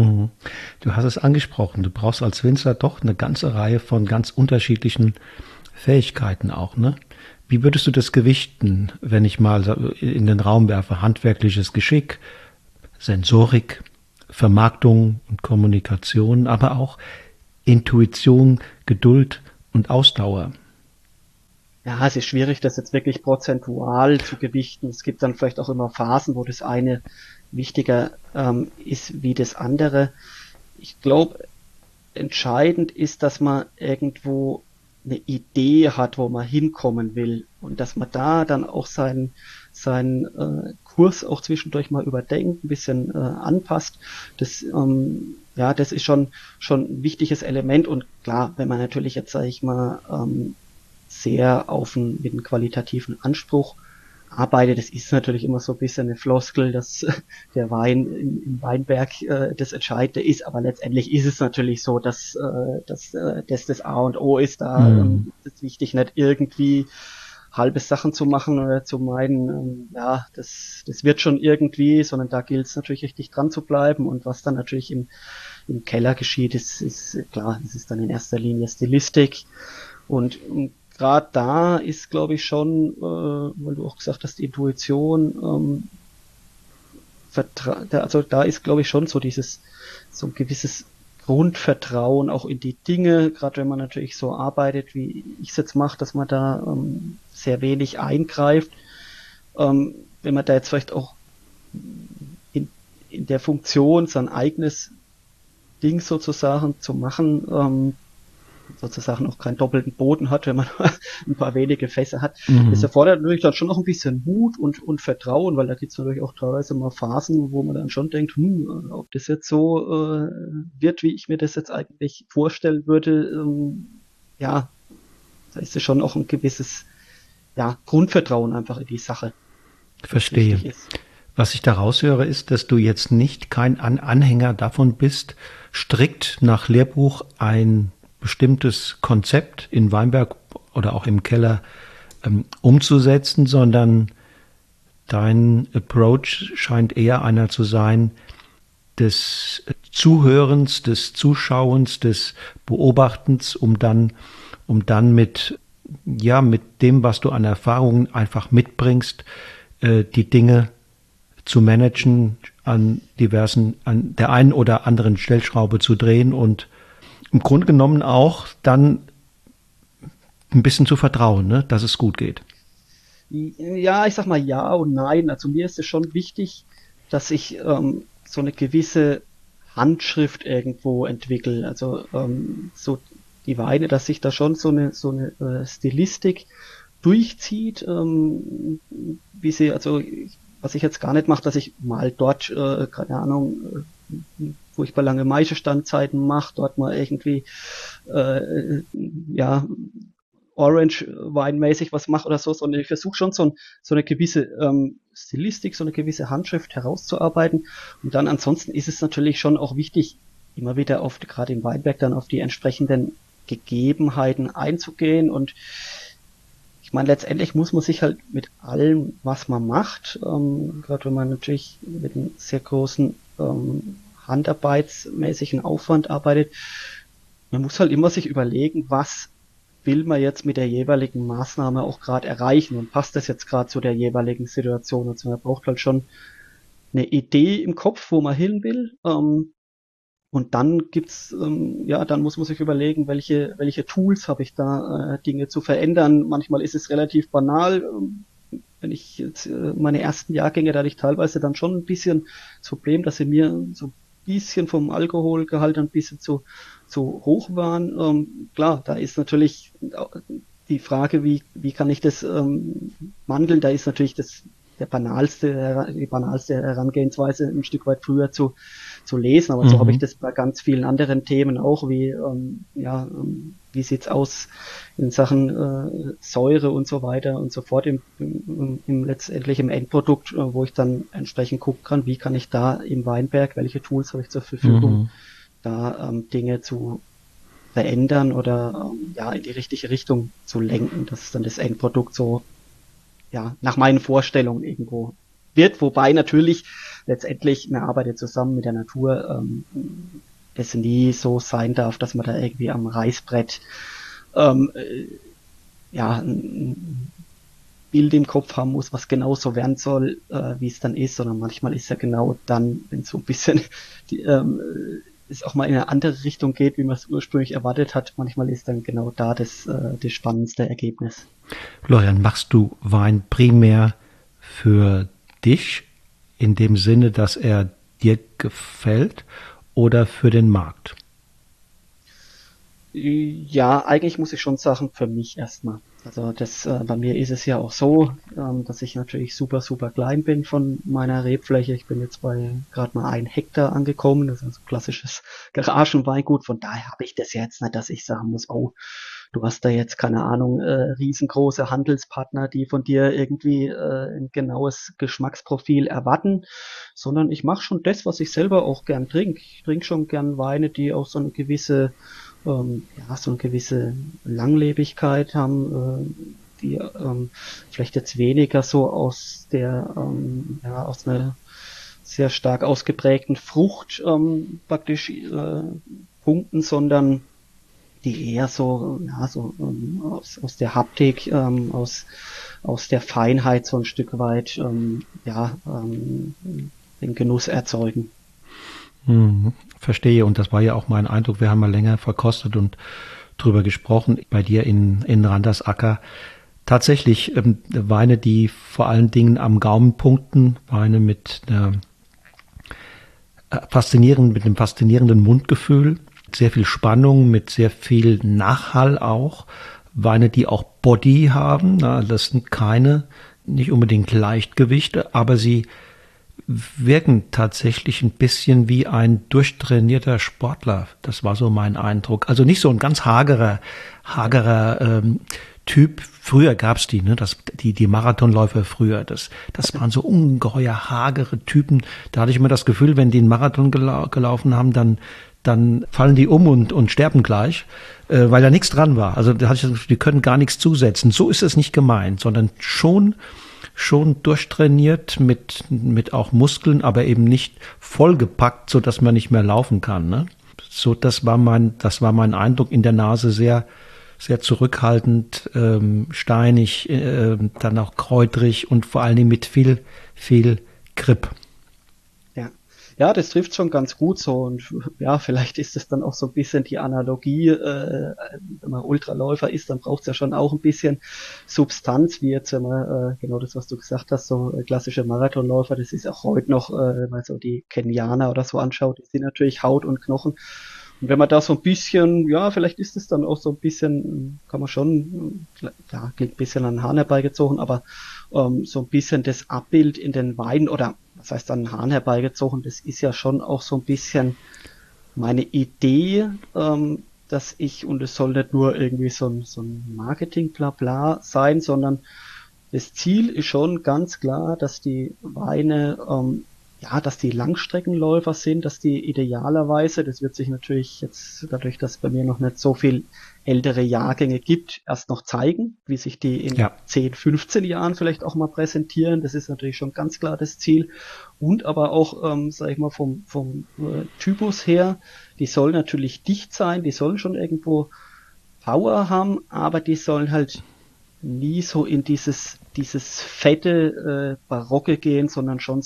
Du hast es angesprochen, du brauchst als Winzer doch eine ganze Reihe von ganz unterschiedlichen Fähigkeiten auch, ne? Wie würdest du das gewichten, wenn ich mal in den Raum werfe? Handwerkliches Geschick, Sensorik, Vermarktung und Kommunikation, aber auch Intuition, Geduld und Ausdauer. Ja, es ist schwierig, das jetzt wirklich prozentual zu gewichten. Es gibt dann vielleicht auch immer Phasen, wo das eine wichtiger ist wie das andere. Ich glaube, entscheidend ist, dass man irgendwo eine Idee hat, wo man hinkommen will und dass man da dann auch seinen Kurs auch zwischendurch mal überdenkt, ein bisschen anpasst. Das ist schon ein wichtiges Element und klar, wenn man natürlich jetzt, sage ich mal, sehr mit einem qualitativen Anspruch arbeitet. Das ist natürlich immer so ein bisschen eine Floskel, dass der Wein im Weinberg das Entscheidende ist, aber letztendlich ist es natürlich so, dass das A und O ist. Da ist es wichtig, nicht irgendwie halbe Sachen zu machen oder zu meinen, das wird schon irgendwie, sondern da gilt es natürlich richtig dran zu bleiben und was dann natürlich im Keller geschieht, ist klar, es ist dann in erster Linie Stilistik und gerade da ist, glaube ich, schon, weil du auch gesagt hast, die Intuition, also da ist, glaube ich, schon so so ein gewisses Grundvertrauen auch in die Dinge, gerade wenn man natürlich so arbeitet, wie ich es jetzt mache, dass man da sehr wenig eingreift. Wenn man da jetzt vielleicht auch in der Funktion sein eigenes Ding sozusagen zu machen, sozusagen auch keinen doppelten Boden hat, wenn man ein paar wenige Fässer hat. Das erfordert natürlich dann schon noch ein bisschen Mut und Vertrauen, weil da gibt es natürlich auch teilweise mal Phasen, wo man dann schon denkt, ob das jetzt so wird, wie ich mir das jetzt eigentlich vorstellen würde, da ist es schon auch ein gewisses Grundvertrauen einfach in die Sache. Verstehe. Was ich da raushöre, ist, dass du jetzt nicht kein Anhänger davon bist, strikt nach Lehrbuch ein bestimmtes Konzept in Weinberg oder auch im Keller umzusetzen, sondern dein Approach scheint eher einer zu sein des Zuhörens, des Zuschauens, des Beobachtens, um dann mit dem, was du an Erfahrungen einfach mitbringst, die Dinge zu managen, an der einen oder anderen Stellschraube zu drehen und im Grunde genommen auch dann ein bisschen zu vertrauen, ne, dass es gut geht. Ja, ich sag mal ja und nein. Also mir ist es schon wichtig, dass ich so eine gewisse Handschrift irgendwo entwickle. Also so die Weine, dass sich da schon so eine Stilistik durchzieht, was ich jetzt gar nicht mache, dass ich mal dort, keine Ahnung, furchtbar lange Maischestandzzeiten mache, dort mal irgendwie Orange-Wein-mäßig was mache oder so, sondern ich versuche schon so eine gewisse Stilistik, so eine gewisse Handschrift herauszuarbeiten. Und dann ansonsten ist es natürlich schon auch wichtig, immer wieder gerade im Weinberg dann auf die entsprechenden Gegebenheiten einzugehen. Und ich meine, letztendlich muss man sich halt mit allem, was man macht, gerade wenn man natürlich mit einem sehr großen handarbeitsmäßigen Aufwand arbeitet, man muss halt immer sich überlegen, was will man jetzt mit der jeweiligen Maßnahme auch gerade erreichen und passt das jetzt gerade zu der jeweiligen Situation. Also man braucht halt schon eine Idee im Kopf, wo man hin will. Und dann dann muss man sich überlegen, welche Tools habe ich da, Dinge zu verändern. Manchmal ist es relativ banal. Wenn ich jetzt meine ersten Jahrgänge, da hatte ich teilweise dann schon ein bisschen das Problem, dass sie mir so ein bisschen vom Alkoholgehalt ein bisschen zu hoch waren. Klar, da ist natürlich die Frage, wie kann ich das wandeln? Da ist natürlich die banalste Herangehensweise ein Stück weit früher zu lesen, aber so habe ich das bei ganz vielen anderen Themen auch, wie sieht's aus in Sachen Säure und so weiter und so fort letztendlich im Endprodukt, wo ich dann entsprechend gucken kann, wie kann ich da im Weinberg, welche Tools habe ich zur Verfügung, da Dinge zu verändern oder in die richtige Richtung zu lenken, dass dann das Endprodukt so nach meinen Vorstellungen irgendwo wird, wobei natürlich letztendlich man arbeitet zusammen mit der Natur, es nie so sein darf, dass man da irgendwie am Reißbrett ja, ein Bild im Kopf haben muss, was genau so werden soll, wie es dann ist, sondern manchmal ist ja genau dann, wenn so ein bisschen die, es auch mal in eine andere Richtung geht, wie man es ursprünglich erwartet hat, manchmal ist dann genau da das spannendste Ergebnis. Florian, machst du Wein primär für dich in dem Sinne, dass er dir gefällt oder für den Markt? Ja, eigentlich muss ich schon sagen, für mich erstmal. Also bei mir ist es ja auch so, dass ich natürlich super, super klein bin von meiner Rebfläche. Ich bin jetzt bei gerade mal 1 Hektar angekommen. Das ist also klassisches Garagenweingut. Von daher habe ich das jetzt nicht, dass ich sagen muss, oh, du hast da jetzt keine Ahnung, riesengroße Handelspartner, die von dir irgendwie ein genaues Geschmacksprofil erwarten, sondern ich mache schon das, was ich selber auch gern trinke. Ich trinke schon gern Weine, die auch so eine gewisse Langlebigkeit haben, die vielleicht jetzt weniger so aus einer sehr stark ausgeprägten Frucht praktisch punkten, sondern die eher aus der Haptik, aus der Feinheit so ein Stück weit den Genuss erzeugen. Verstehe. Und das war ja auch mein Eindruck. Wir haben mal länger verkostet und drüber gesprochen. Bei dir in Randersacker. Tatsächlich Weine, die vor allen Dingen am Gaumen punkten. Weine mit einem faszinierenden Mundgefühl. Sehr viel Spannung, mit sehr viel Nachhall auch. Weine, die auch Body haben. Das sind nicht unbedingt Leichtgewichte, aber sie wirken tatsächlich ein bisschen wie ein durchtrainierter Sportler. Das war so mein Eindruck. Also nicht so ein ganz hagerer Typ. Früher gab's die, ne? Die Marathonläufer früher. Das waren so ungeheuer hagere Typen. Da hatte ich immer das Gefühl, wenn die einen Marathon gelaufen haben, dann fallen die um und sterben gleich, weil da nichts dran war. Also da hatte ich das Gefühl, die können gar nichts zusetzen. So ist es nicht gemeint, sondern schon durchtrainiert mit auch Muskeln, aber eben nicht vollgepackt, so dass man nicht mehr laufen kann. Ne? So, das war mein Eindruck in der Nase, sehr, sehr zurückhaltend, steinig, dann auch kräutrig und vor allen Dingen mit viel Grip. Ja. Ja, das trifft schon ganz gut so und ja, vielleicht ist es dann auch so ein bisschen die Analogie, wenn man Ultraläufer ist, dann braucht es ja schon auch ein bisschen Substanz, wie jetzt, wenn man genau das, was du gesagt hast, so klassische Marathonläufer, das ist auch heute noch, wenn man so die Kenianer oder so anschaut, die sind natürlich Haut und Knochen. Und wenn man da so ein bisschen, ja, vielleicht ist es dann auch so ein bisschen, kann man schon, ja, klingt ein bisschen an den Hahn herbeigezogen, aber so ein bisschen das Abbild in den Weinen oder was heißt an den Hahn herbeigezogen, das ist ja schon auch so ein bisschen meine Idee, und es soll nicht nur irgendwie so ein Marketing-Blabla sein, sondern das Ziel ist schon ganz klar, dass die Weine, dass die Langstreckenläufer sind, dass die idealerweise, das wird sich natürlich jetzt dadurch, dass es bei mir noch nicht so viel ältere Jahrgänge gibt, erst noch zeigen, wie sich die in Ja. 10, 15 Jahren vielleicht auch mal präsentieren. Das ist natürlich schon ganz klar das Ziel. Und aber auch, sage ich mal, vom Typus her, die sollen natürlich dicht sein, die sollen schon irgendwo Power haben, aber die sollen halt nie so in dieses fette Barocke gehen, sondern schon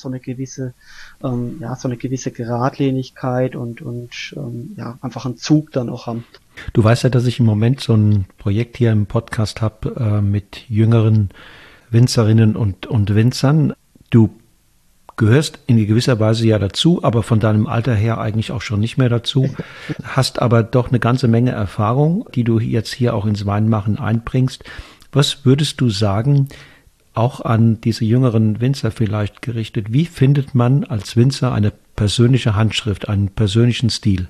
so eine gewisse Geradlinigkeit und einfach einen Zug dann auch haben. Du weißt ja, dass ich im Moment so ein Projekt hier im Podcast habe mit jüngeren Winzerinnen und Winzern. Du gehörst in gewisser Weise ja dazu, aber von deinem Alter her eigentlich auch schon nicht mehr dazu. Hast aber doch eine ganze Menge Erfahrung, die du jetzt hier auch ins Weinmachen einbringst. Was würdest du sagen, auch an diese jüngeren Winzer vielleicht gerichtet, wie findet man als Winzer eine persönliche Handschrift, einen persönlichen Stil?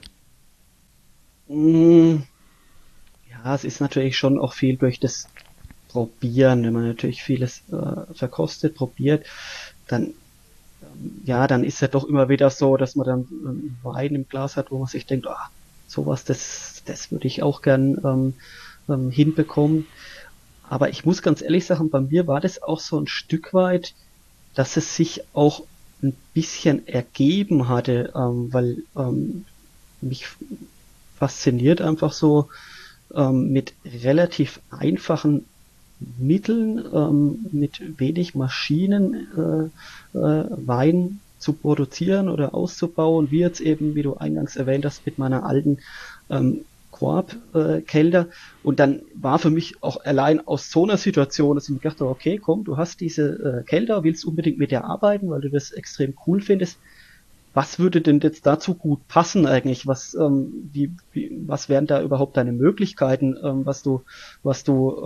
Mm, Ja, es ist natürlich schon auch viel durch das Probieren. Wenn man natürlich vieles verkostet, probiert, dann dann ist ja doch immer wieder so, dass man dann Wein im Glas hat, wo man sich denkt, sowas, das würde ich auch gern hinbekommen. Aber ich muss ganz ehrlich sagen, bei mir war das auch so ein Stück weit, dass es sich auch ein bisschen ergeben hatte, weil mich fasziniert einfach so mit relativ einfachen Mitteln, mit wenig Maschinen Wein zu produzieren oder auszubauen, wie jetzt eben, wie du eingangs erwähnt hast, mit meiner alten Korb-Kelter. Und dann war für mich auch allein aus so einer Situation, dass ich mir dachte, okay, komm, du hast diese Kelter, willst unbedingt mit der arbeiten, weil du das extrem cool findest. Was würde denn jetzt dazu gut passen eigentlich? Was wären da überhaupt deine Möglichkeiten, was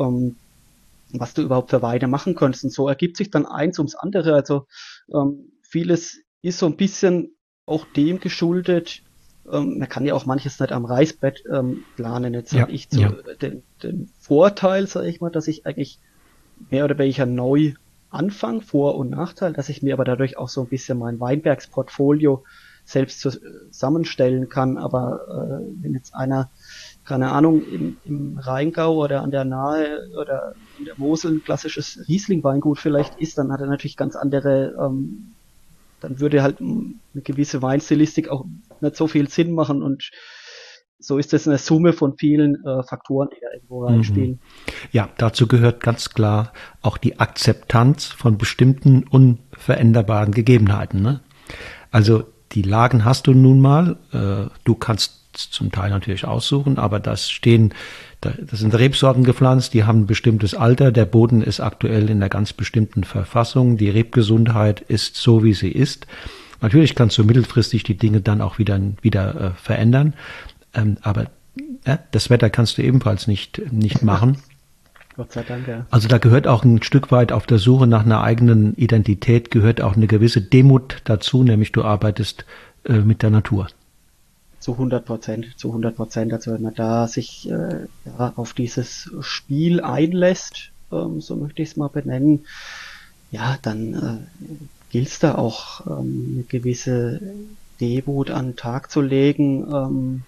du überhaupt für Weine machen könntest? Und so ergibt sich dann eins ums andere. Also vieles ist so ein bisschen auch dem geschuldet. Man kann ja auch manches nicht am Reißbrett planen. Jetzt habe ich den Vorteil, sage ich mal, dass ich eigentlich mehr oder weniger neu anfange, Vor- und Nachteil, dass ich mir aber dadurch auch so ein bisschen mein Weinbergsportfolio selbst zusammenstellen kann. Aber wenn jetzt einer, keine Ahnung, im Rheingau oder an der Nahe oder in der Mosel ein klassisches Riesling-Weingut vielleicht ist, dann hat er natürlich ganz andere, dann würde halt eine gewisse Weinstilistik auch nicht so viel Sinn machen, und so ist das eine Summe von vielen Faktoren, die da irgendwo reinspielen. Ja, dazu gehört ganz klar auch die Akzeptanz von bestimmten unveränderbaren Gegebenheiten. Ne? Also die Lagen hast du nun mal. Du kannst zum Teil natürlich aussuchen, aber das sind Rebsorten gepflanzt, die haben ein bestimmtes Alter. Der Boden ist aktuell in einer ganz bestimmten Verfassung. Die Rebgesundheit ist so, wie sie ist. Natürlich kannst du mittelfristig die Dinge dann auch wieder verändern. Aber das Wetter kannst du ebenfalls nicht machen. Gott sei Dank, ja. Also da gehört auch ein Stück weit auf der Suche nach einer eigenen Identität, gehört auch eine gewisse Demut dazu, nämlich du arbeitest mit der Natur. Zu 100%. Also wenn man da sich auf dieses Spiel einlässt, so möchte ich es mal benennen, ja, dann gilt es da auch eine gewisse Demut an den Tag zu legen.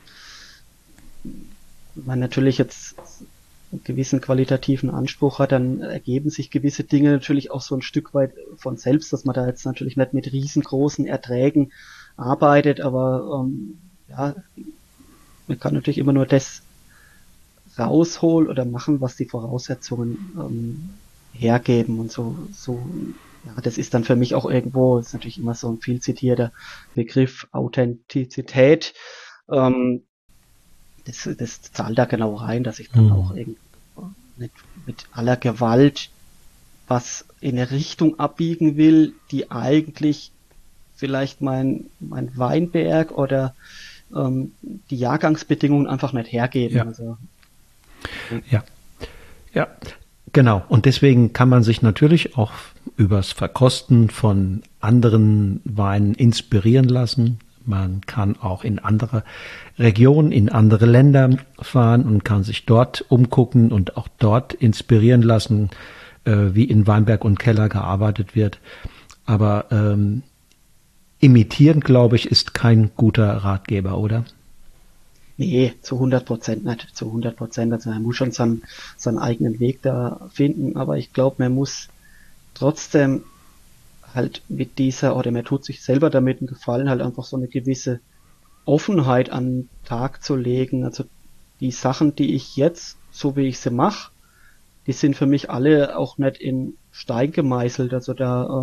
Man natürlich jetzt einen gewissen qualitativen Anspruch hat, dann ergeben sich gewisse Dinge natürlich auch so ein Stück weit von selbst, dass man da jetzt natürlich nicht mit riesengroßen Erträgen arbeitet, aber man kann natürlich immer nur das rausholen oder machen, was die Voraussetzungen hergeben, und so das ist dann für mich auch irgendwo, ist natürlich immer so ein viel zitierter Begriff Authentizität. Das zahlt da genau rein, dass ich dann auch irgendwie nicht mit aller Gewalt was in eine Richtung abbiegen will, die eigentlich vielleicht mein Weinberg oder die Jahrgangsbedingungen einfach nicht hergeben. Ja. Also, ja, genau. Und deswegen kann man sich natürlich auch übers Verkosten von anderen Weinen inspirieren lassen. Man kann auch in andere Regionen, in andere Länder fahren und kann sich dort umgucken und auch dort inspirieren lassen, wie in Weinberg und Keller gearbeitet wird. Aber imitieren, glaube ich, ist kein guter Ratgeber, oder? Nee, zu 100% nicht, zu 100%. Also man muss schon seinen eigenen Weg da finden, aber ich glaube, man muss trotzdem halt mit oder man tut sich selber damit einen Gefallen, halt einfach so eine gewisse Offenheit an den Tag zu legen. Also die Sachen, die ich jetzt, so wie ich sie mache, die sind für mich alle auch nicht in Stein gemeißelt. Also da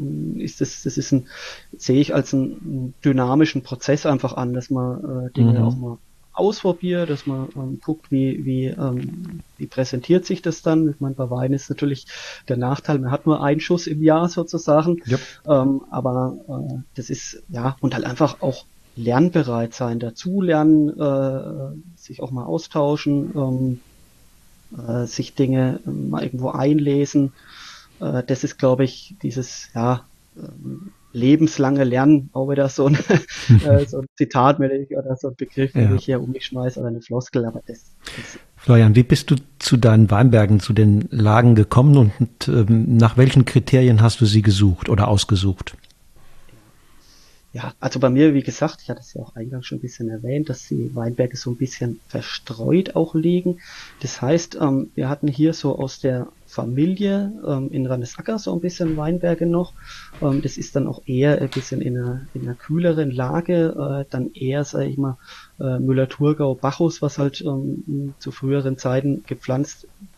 sehe ich als einen dynamischen Prozess einfach an, dass man Dinge auch mal ausprobiert, dass man guckt, wie präsentiert sich das dann. Ich meine, bei Wein ist natürlich der Nachteil, man hat nur einen Schuss im Jahr sozusagen. Yep. Aber das ist, und halt einfach auch lernbereit sein, dazulernen, sich auch mal austauschen, sich Dinge mal irgendwo einlesen. Das ist, glaube ich, dieses, lebenslange Lernen, auch wieder so ein Zitat oder so ein Begriff, den ich hier um mich schmeiße, oder eine Floskel, aber das Florian, wie bist du zu deinen Weinbergen, zu den Lagen gekommen und nach welchen Kriterien hast du sie gesucht oder ausgesucht? Ja, also bei mir, wie gesagt, ich hatte es ja auch eingangs schon ein bisschen erwähnt, dass die Weinberge so ein bisschen verstreut auch liegen. Das heißt, wir hatten hier so aus der Familie in Randesacker so ein bisschen Weinberge noch. Das ist dann auch eher ein bisschen in einer kühleren Lage, dann eher, sage ich mal, Müller-Thurgau, Bacchus, was halt zu früheren Zeiten gepflanzt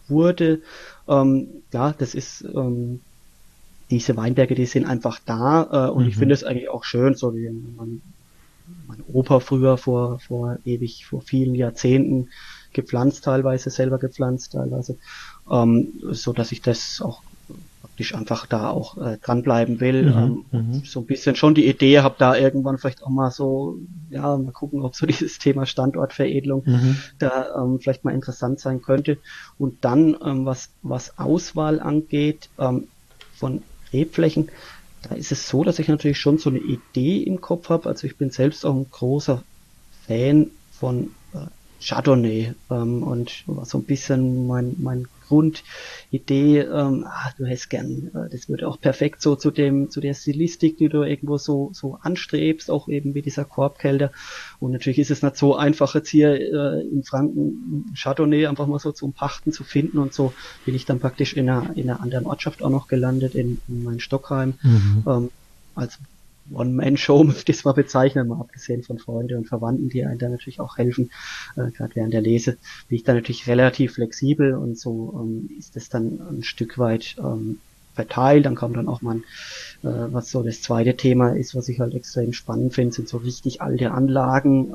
wurde. Ja, das ist diese Weinberge, die sind einfach da und ich finde es eigentlich auch schön, so wie mein Opa früher vor vielen Jahrzehnten gepflanzt, teilweise selber gepflanzt, teilweise, so dass ich das auch praktisch einfach da auch dranbleiben will. Und so ein bisschen schon die Idee habe, da irgendwann vielleicht auch mal so, ja, mal gucken, ob so dieses Thema Standortveredelung da vielleicht mal interessant sein könnte. Und dann, was Auswahl angeht, von Rebflächen, da ist es so, dass ich natürlich schon so eine Idee im Kopf habe. Also ich bin selbst auch ein großer Fan von Chardonnay und war so ein bisschen mein Grundidee, du hättest gern, das würde auch perfekt so zu der Stilistik, die du irgendwo so anstrebst, auch eben wie dieser Korbkelter. Und natürlich ist es nicht so einfach jetzt hier in Franken Chardonnay einfach mal so zum Pachten zu finden und so bin ich dann praktisch in einer anderen Ortschaft auch noch gelandet, in Main-Stockheim, als One-Man-Show, möchte ich es mal bezeichnen, mal abgesehen von Freunden und Verwandten, die einem da natürlich auch helfen, gerade während der Lese, bin ich da natürlich relativ flexibel und so ist es dann ein Stück weit verteilt. Dann kommt dann auch mal, was so das zweite Thema ist, was ich halt extrem spannend finde, sind so richtig alte Anlagen.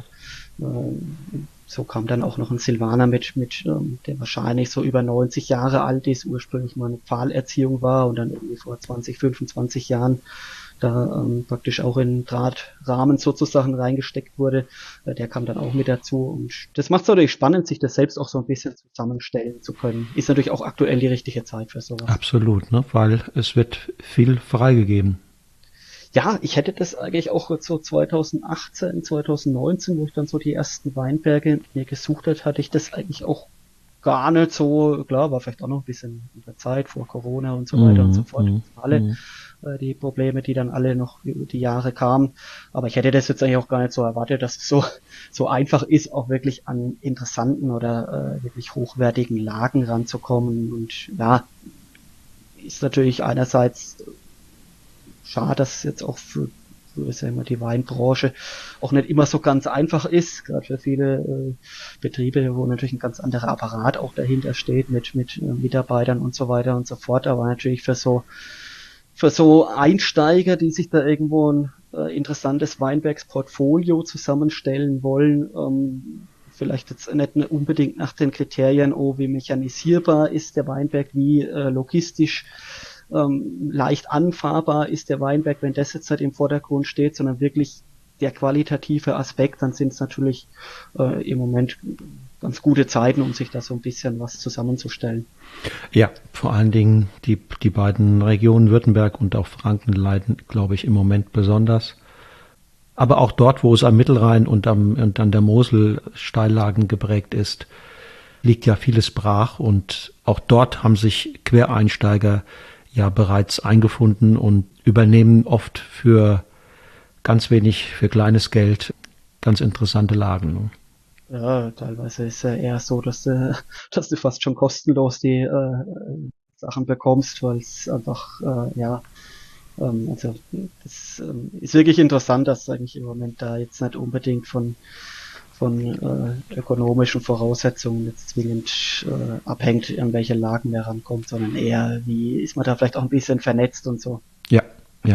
So kam dann auch noch ein Silvaner der wahrscheinlich so über 90 Jahre alt ist, ursprünglich mal eine Pfahlerziehung war und dann irgendwie vor 20, 25 Jahren da praktisch auch in Drahtrahmen sozusagen reingesteckt wurde. Der kam dann auch mit dazu und das macht es natürlich spannend, sich das selbst auch so ein bisschen zusammenstellen zu können. Ist natürlich auch aktuell die richtige Zeit für sowas. Absolut, ne? Weil es wird viel freigegeben. Ja, ich hätte das eigentlich auch so 2018, 2019, wo ich dann so die ersten Weinberge mir gesucht hat, hatte ich das eigentlich auch gar nicht so, klar, war vielleicht auch noch ein bisschen in der Zeit vor Corona und so weiter und so fort. Alle die Probleme, die dann alle noch über die Jahre kamen. Aber ich hätte das jetzt eigentlich auch gar nicht so erwartet, dass es so einfach ist, auch wirklich an interessanten oder wirklich hochwertigen Lagen ranzukommen. Und ja, ist natürlich einerseits schade, dass jetzt auch für sagen wir, die Weinbranche auch nicht immer so ganz einfach ist, gerade für viele Betriebe, wo natürlich ein ganz anderer Apparat auch dahinter steht mit Mitarbeitern und so weiter und so fort, aber natürlich für so Einsteiger, die sich da irgendwo ein interessantes Weinbergsportfolio zusammenstellen wollen, vielleicht jetzt nicht unbedingt nach den Kriterien, wie mechanisierbar ist der Weinberg, wie logistisch leicht anfahrbar ist der Weinberg, wenn das jetzt halt im Vordergrund steht, sondern wirklich der qualitative Aspekt, dann sind es natürlich im Moment ganz gute Zeiten, um sich da so ein bisschen was zusammenzustellen. Ja, vor allen Dingen die beiden Regionen Württemberg und auch Franken leiden, glaube ich, im Moment besonders. Aber auch dort, wo es am Mittelrhein und an der Mosel Steillagen geprägt ist, liegt ja vieles brach und auch dort haben sich Quereinsteiger ja bereits eingefunden und übernehmen oft für ganz wenig, für kleines Geld ganz interessante Lagen. Ja, teilweise ist ja eher so, dass du fast schon kostenlos die Sachen bekommst, weil es einfach, also das ist wirklich interessant, dass eigentlich im Moment da jetzt nicht unbedingt von ökonomischen Voraussetzungen jetzt zwingend abhängt, an welche Lagen man rankommt, sondern eher, wie ist man da vielleicht auch ein bisschen vernetzt und so. Ja, ja.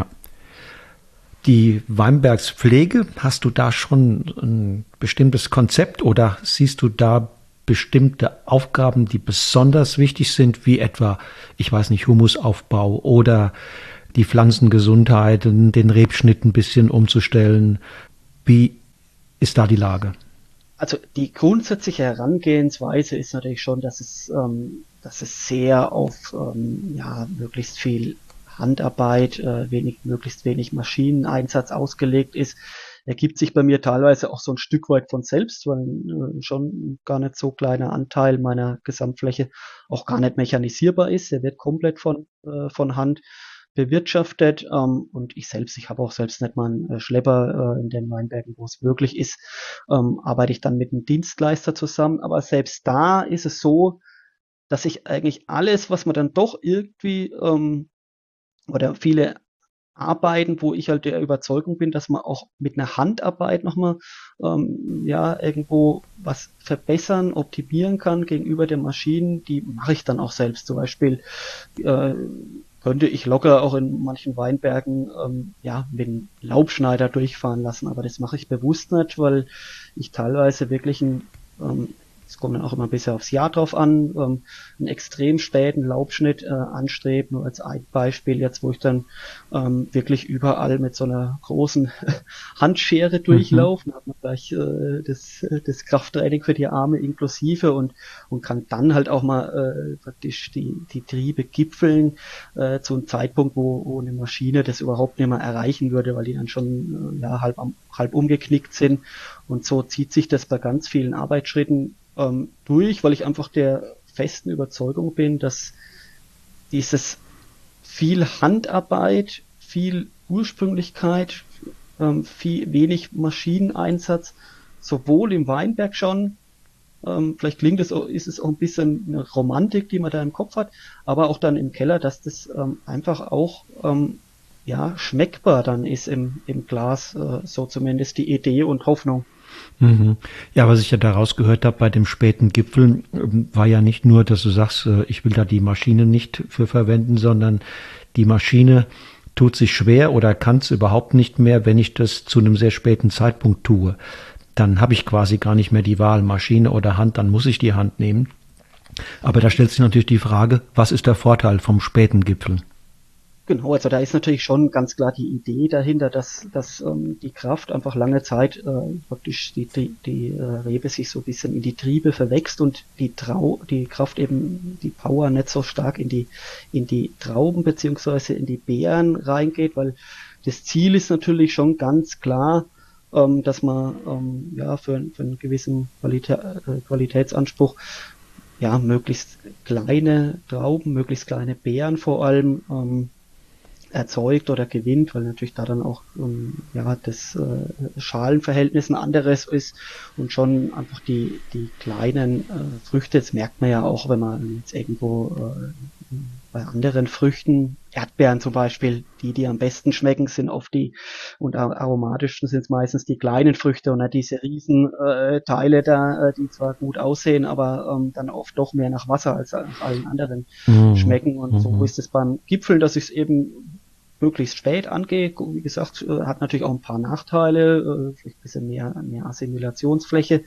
Die Weinbergspflege, hast du da schon ein bestimmtes Konzept oder siehst du da bestimmte Aufgaben, die besonders wichtig sind, wie etwa, ich weiß nicht, Humusaufbau oder die Pflanzengesundheit, den Rebschnitt ein bisschen umzustellen? Wie ist da die Lage? Also die grundsätzliche Herangehensweise ist natürlich schon, dass es sehr auf möglichst viel Handarbeit, möglichst wenig Maschineneinsatz ausgelegt ist. Ergibt sich bei mir teilweise auch so ein Stück weit von selbst, weil schon ein gar nicht so kleiner Anteil meiner Gesamtfläche auch gar nicht mechanisierbar ist. Er wird komplett von Hand bewirtschaftet und ich habe auch selbst nicht mal einen Schlepper in den Weinbergen, wo es möglich ist, arbeite ich dann mit einem Dienstleister zusammen. Aber selbst da ist es so, dass ich eigentlich alles, was man dann doch irgendwie oder viele Arbeiten, wo ich halt der Überzeugung bin, dass man auch mit einer Handarbeit nochmal irgendwo was verbessern, optimieren kann gegenüber den Maschinen, die mache ich dann auch selbst. Zum Beispiel könnte ich locker auch in manchen Weinbergen mit einem Laubschneider durchfahren lassen, aber das mache ich bewusst nicht, weil ich teilweise wirklich es kommt dann auch immer ein bisschen aufs Jahr drauf an, einen extrem späten Laubschnitt anstrebt. Nur als ein Beispiel jetzt, wo ich dann wirklich überall mit so einer großen Handschere durchlaufe, dann hat man gleich das Krafttraining für die Arme inklusive und kann dann halt auch mal praktisch die Triebe gipfeln zu einem Zeitpunkt, wo eine Maschine das überhaupt nicht mehr erreichen würde, weil die dann schon halb umgeknickt sind. Und so zieht sich das bei ganz vielen Arbeitsschritten durch, weil ich einfach der festen Überzeugung bin, dass dieses viel Handarbeit, viel Ursprünglichkeit, viel wenig Maschineneinsatz, sowohl im Weinberg schon, vielleicht ist es auch ein bisschen eine Romantik, die man da im Kopf hat, aber auch dann im Keller, dass das einfach auch schmeckbar dann ist im Glas, so zumindest die Idee und Hoffnung. Mhm. Ja, was ich ja daraus gehört habe bei dem späten Gipfel, war ja nicht nur, dass du sagst, ich will da die Maschine nicht für verwenden, sondern die Maschine tut sich schwer oder kann es überhaupt nicht mehr, wenn ich das zu einem sehr späten Zeitpunkt tue. Dann habe ich quasi gar nicht mehr die Wahl, Maschine oder Hand, dann muss ich die Hand nehmen. Aber da stellt sich natürlich die Frage, was ist der Vorteil vom späten Gipfeln? Genau, also da ist natürlich schon ganz klar die Idee dahinter, dass die Kraft einfach lange Zeit praktisch die Rebe sich so ein bisschen in die Triebe verwächst und die Kraft eben, die Power nicht so stark in die Trauben beziehungsweise in die Beeren reingeht, weil das Ziel ist natürlich schon ganz klar, dass man für einen gewissen Qualitätsanspruch möglichst kleine Trauben, möglichst kleine Beeren vor allem erzeugt oder gewinnt, weil natürlich da dann auch das Schalenverhältnis ein anderes ist und schon einfach die kleinen Früchte, das merkt man ja auch, wenn man jetzt irgendwo bei anderen Früchten, Erdbeeren zum Beispiel, die am besten schmecken, sind oft und am aromatischsten sind es meistens die kleinen Früchte und nicht diese riesen Teile da, die zwar gut aussehen, aber dann oft doch mehr nach Wasser als nach allen anderen schmecken. Und so ist es beim Gipfeln, dass ich es eben möglichst spät angehe. Wie gesagt, hat natürlich auch ein paar Nachteile, vielleicht ein bisschen mehr Assimilationsfläche.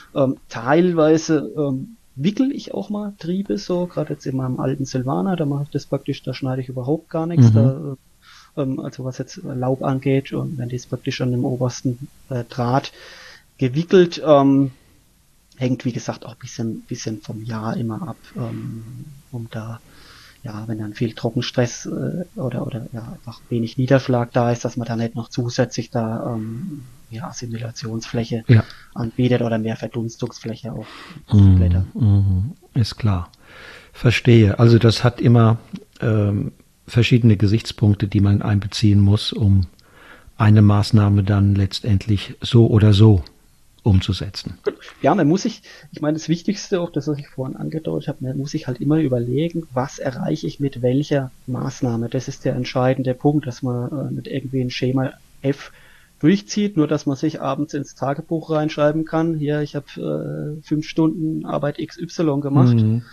Teilweise wickel ich auch mal Triebe so, gerade jetzt in meinem alten Silvaner, da mache ich das praktisch, da schneide ich überhaupt gar nichts, also was jetzt Laub angeht, und wenn das praktisch an dem obersten Draht gewickelt, hängt wie gesagt auch ein bisschen vom Jahr immer ab, um da, wenn dann viel Trockenstress oder einfach wenig Niederschlag da ist, dass man dann nicht noch zusätzlich da Assimilationsfläche anbietet oder mehr Verdunstungsfläche auch für Blätter. Ist klar. Verstehe. Also das hat immer verschiedene Gesichtspunkte, die man einbeziehen muss, um eine Maßnahme dann letztendlich so oder so umzusetzen. Ja, ich meine, das Wichtigste, auch das, was ich vorhin angedeutet habe, man muss sich halt immer überlegen, was erreiche ich mit welcher Maßnahme. Das ist der entscheidende Punkt, dass man nicht irgendwie ein Schema F durchzieht, nur dass man sich abends ins Tagebuch reinschreiben kann, hier, ich habe 5 Stunden Arbeit XY gemacht,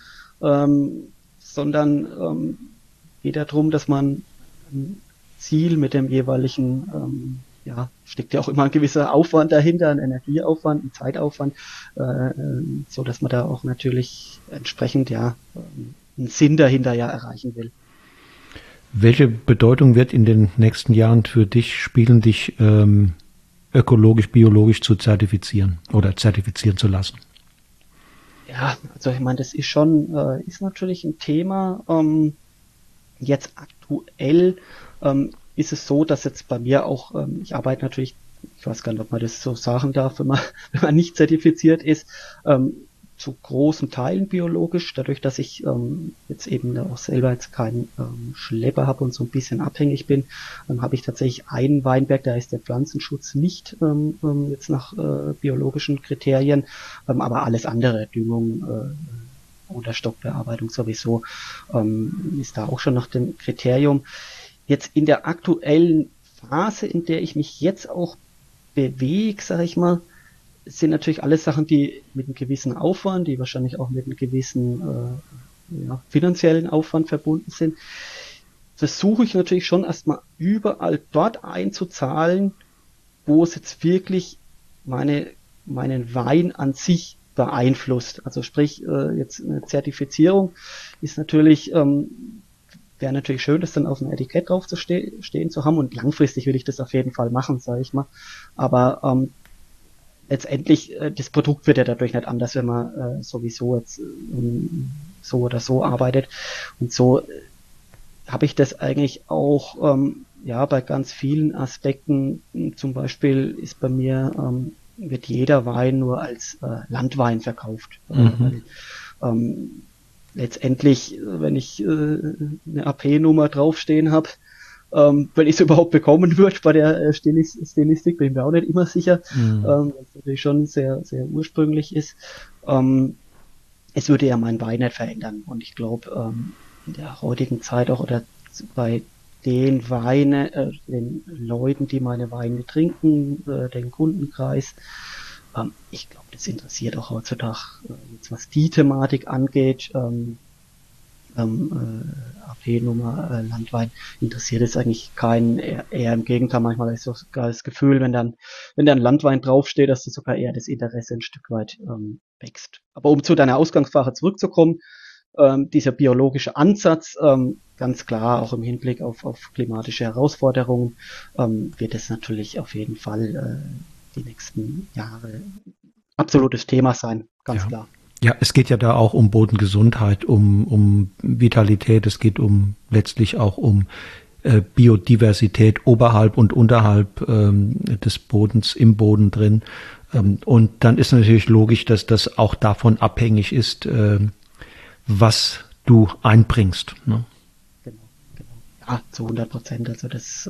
sondern geht darum, dass man ein Ziel mit dem jeweiligen steckt ja auch immer ein gewisser Aufwand dahinter, ein Energieaufwand, ein Zeitaufwand, so dass man da auch natürlich entsprechend einen Sinn dahinter erreichen will. Welche Bedeutung wird in den nächsten Jahren für dich spielen, dich ökologisch, biologisch zu zertifizieren oder zertifizieren zu lassen? Ja, also ich meine, das ist natürlich ein Thema. Jetzt aktuell ist es so, dass jetzt bei mir auch, ich arbeite natürlich, ich weiß gar nicht, ob man das so sagen darf, wenn man nicht zertifiziert ist, zu großen Teilen biologisch, dadurch, dass ich jetzt eben auch selber jetzt keinen Schlepper habe und so ein bisschen abhängig bin, habe ich tatsächlich einen Weinberg, da ist der Pflanzenschutz nicht jetzt nach biologischen Kriterien, aber alles andere, Düngung, oder Stockbearbeitung sowieso, ist da auch schon nach dem Kriterium. jetzt in der aktuellen Phase, in der ich mich jetzt auch bewege, sage ich mal, sind natürlich alles Sachen, die mit einem gewissen Aufwand, die wahrscheinlich auch mit einem gewissen finanziellen Aufwand verbunden sind. Versuche ich natürlich schon erstmal überall dort einzuzahlen, wo es jetzt wirklich meinen Wein an sich beeinflusst. Also sprich, jetzt eine Zertifizierung ist natürlich, wäre natürlich schön, das dann auf dem Etikett drauf zu stehen zu haben, und langfristig will ich das auf jeden Fall machen, sage ich mal. Aber letztendlich, das Produkt wird ja dadurch nicht anders, wenn man sowieso jetzt so oder so arbeitet. Und so habe ich das eigentlich auch bei ganz vielen Aspekten. Zum Beispiel ist bei mir wird jeder Wein nur als Landwein verkauft. Weil, letztendlich, wenn ich eine AP-Nummer draufstehen habe, wenn ich es überhaupt bekommen würde bei der Stilistik, bin ich mir auch nicht immer sicher, weil es natürlich schon sehr, sehr ursprünglich ist. Es würde ja meinen Wein nicht verändern, und ich glaube, in der heutigen Zeit auch, oder bei den den Leuten, die meine Weine trinken, den Kundenkreis, ich glaube, das interessiert auch heutzutage, jetzt was die Thematik angeht, AP-Nummer, Landwein, interessiert es eigentlich keinen, eher im Gegenteil. Manchmal ist sogar das Gefühl, wenn dann Landwein draufsteht, dass das sogar eher das Interesse ein Stück weit wächst. Aber um zu deiner Ausgangsfrage zurückzukommen, dieser biologische Ansatz, ganz klar, auch im Hinblick auf klimatische Herausforderungen, wird es natürlich auf jeden Fall die nächsten Jahre absolutes Thema sein, ganz klar. Ja, es geht ja da auch um Bodengesundheit, um Vitalität, es geht letztlich auch um Biodiversität oberhalb und unterhalb des Bodens, im Boden drin. Und dann ist natürlich logisch, dass das auch davon abhängig ist, was du einbringst. Ne? Genau. Ja, zu 100%. Also das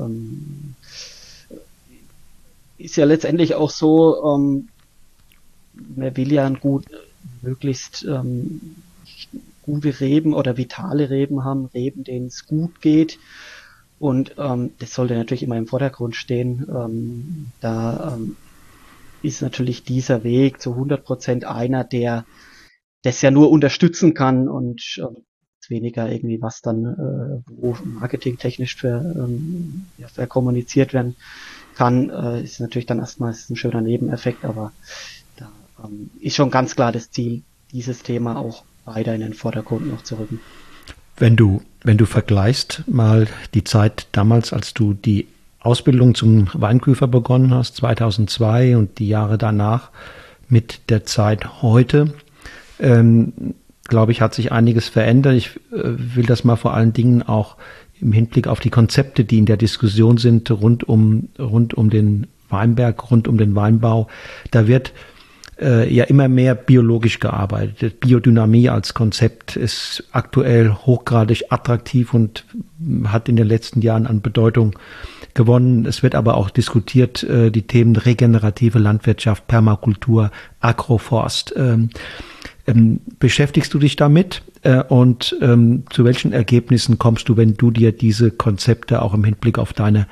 ist ja letztendlich auch so, man will ja möglichst gute Reben oder vitale Reben haben, Reben, denen es gut geht. Und das sollte natürlich immer im Vordergrund stehen. Da ist natürlich dieser Weg zu 100% einer, der das ja nur unterstützen kann, und weniger irgendwie, was dann wo marketingtechnisch verkommuniziert werden kann, ist natürlich dann erstmal ein schöner Nebeneffekt, aber da ist schon ganz klar das Ziel, dieses Thema auch weiter in den Vordergrund noch zu rücken. Wenn du vergleichst mal die Zeit damals, als du die Ausbildung zum Weinprüfer begonnen hast, 2002, und die Jahre danach mit der Zeit heute, glaube ich, hat sich einiges verändert. Ich will das mal vor allen Dingen auch im Hinblick auf die Konzepte, die in der Diskussion sind, rund um den Weinberg, rund um den Weinbau. Da wird ja immer mehr biologisch gearbeitet. Biodynamie als Konzept ist aktuell hochgradig attraktiv und hat in den letzten Jahren an Bedeutung gewonnen. Es wird aber auch diskutiert, die Themen regenerative Landwirtschaft, Permakultur, Agroforst. Beschäftigst du dich damit und zu welchen Ergebnissen kommst du, wenn du dir diese Konzepte auch im Hinblick auf dein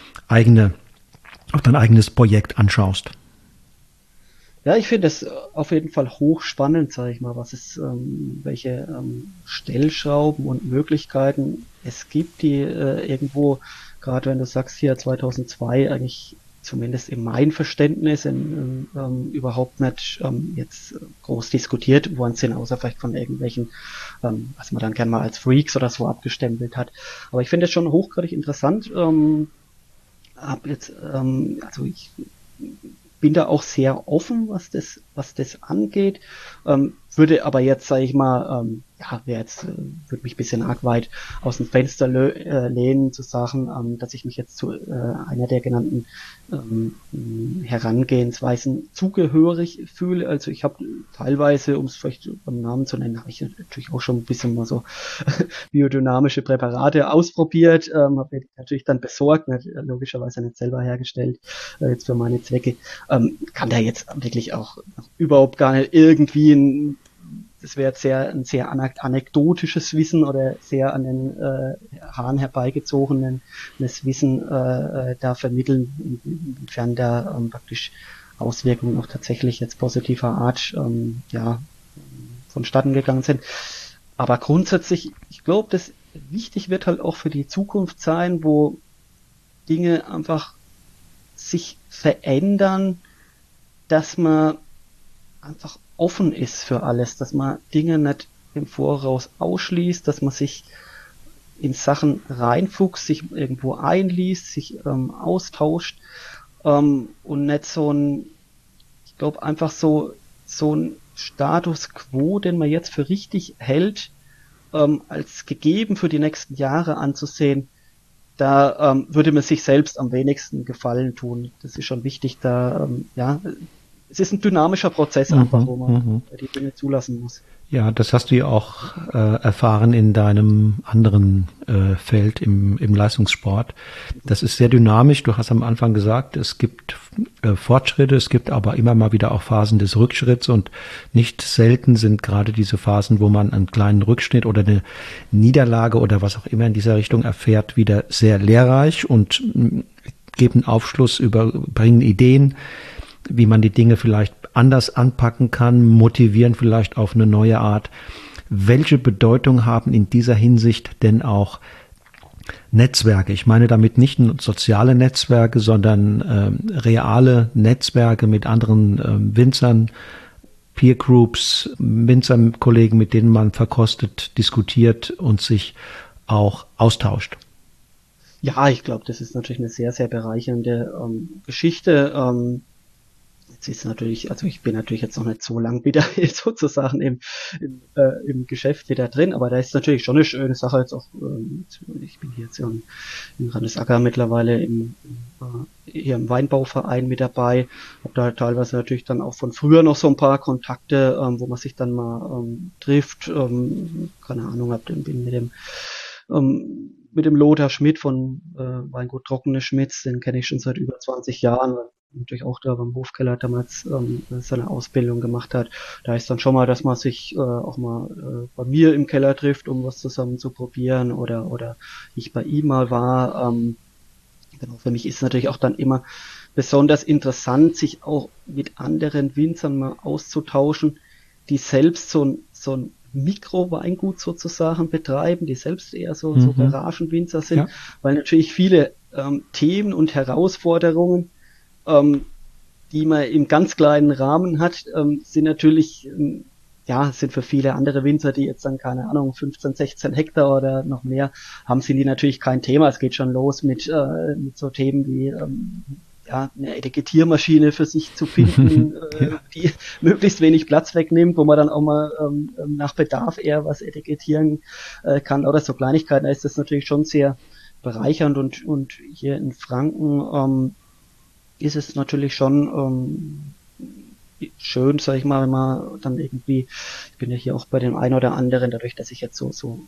eigenes Projekt anschaust? Ja, ich finde es auf jeden Fall hochspannend, sage ich mal, welche Stellschrauben und Möglichkeiten es gibt, die irgendwo, gerade wenn du sagst hier 2002, eigentlich zumindest in meinem Verständnis überhaupt nicht jetzt groß diskutiert worden sind, außer vielleicht von irgendwelchen, was man dann gerne mal als Freaks oder so abgestempelt hat. Aber ich finde es schon hochgradig interessant. Also ich bin da auch sehr offen, was das angeht. Würde aber jetzt, sage ich mal, würde mich ein bisschen arg weit aus dem Fenster lehnen, zu sagen, dass ich mich jetzt zu einer der genannten Herangehensweisen zugehörig fühle. Also ich habe teilweise, um es vielleicht beim Namen zu nennen, habe ich natürlich auch schon ein bisschen mal so biodynamische Präparate ausprobiert, habe mir natürlich dann besorgt, logischerweise nicht selber hergestellt, jetzt für meine Zwecke. Kann da jetzt wirklich auch überhaupt gar nicht irgendwie das wäre jetzt ein sehr anekdotisches Wissen oder sehr an den Haaren herbeigezogenes Wissen da vermitteln, inwiefern da praktisch Auswirkungen auch tatsächlich jetzt positiver Art vonstatten gegangen sind. Aber grundsätzlich, ich glaube, das wichtig wird halt auch für die Zukunft sein, wo Dinge einfach sich verändern, dass man einfach offen ist für alles, dass man Dinge nicht im Voraus ausschließt, dass man sich in Sachen reinfuchst, sich irgendwo einliest, sich austauscht und nicht ich glaube einfach so ein Status quo, den man jetzt für richtig hält, als gegeben für die nächsten Jahre anzusehen, da würde man sich selbst am wenigsten Gefallen tun. Das ist schon wichtig, es ist ein dynamischer Prozess einfach, wo man die Dinge zulassen muss. Ja, das hast du ja auch erfahren in deinem anderen Feld im Leistungssport. Das ist sehr dynamisch. Du hast am Anfang gesagt, es gibt Fortschritte, es gibt aber immer mal wieder auch Phasen des Rückschritts und nicht selten sind gerade diese Phasen, wo man einen kleinen Rückschnitt oder eine Niederlage oder was auch immer in dieser Richtung erfährt, wieder sehr lehrreich und geben Aufschluss, bringen Ideen, wie man die Dinge vielleicht anders anpacken kann, motivieren vielleicht auf eine neue Art. Welche Bedeutung haben in dieser Hinsicht denn auch Netzwerke? Ich meine damit nicht nur soziale Netzwerke, sondern reale Netzwerke mit anderen Winzern, Peer Groups, Winzerkollegen, mit denen man verkostet, diskutiert und sich auch austauscht. Ja, ich glaube, das ist natürlich eine sehr, sehr bereichernde Geschichte. Jetzt ist natürlich, also ich bin natürlich jetzt noch nicht so lang wieder sozusagen im Geschäft wieder drin, aber da ist natürlich schon eine schöne Sache jetzt auch, ich bin hier jetzt in Randesacker mittlerweile hier im Weinbauverein mit dabei, habe da teilweise natürlich dann auch von früher noch so ein paar Kontakte, wo man sich dann mal trifft, keine Ahnung, bin mit dem Lothar Schmidt von Weingut Trockene Schmitz, den kenne ich schon seit über 20 Jahren, natürlich auch da beim Hofkeller damals seine Ausbildung gemacht hat. Da ist dann schon mal, dass man sich auch mal bei mir im Keller trifft, um was zusammen zu probieren oder ich bei ihm mal war. Genau, für mich ist es natürlich auch dann immer besonders interessant, sich auch mit anderen Winzern mal auszutauschen, die selbst so ein Mikroweingut sozusagen betreiben, die selbst eher so Garagenwinzer sind, weil natürlich viele Themen und Herausforderungen, die man im ganz kleinen Rahmen hat, sind natürlich, sind für viele andere Winzer, die jetzt dann, keine Ahnung, 15, 16 Hektar oder noch mehr haben, sind die natürlich kein Thema. Es geht schon los mit so Themen wie eine Etikettiermaschine für sich zu finden, die möglichst wenig Platz wegnimmt, wo man dann auch mal nach Bedarf eher was etikettieren kann oder so Kleinigkeiten. Da ist das natürlich schon sehr bereichernd und hier in Franken ist es natürlich schon schön, sag ich mal, wenn man dann irgendwie, ich bin ja hier auch bei dem einen oder anderen, dadurch, dass ich jetzt so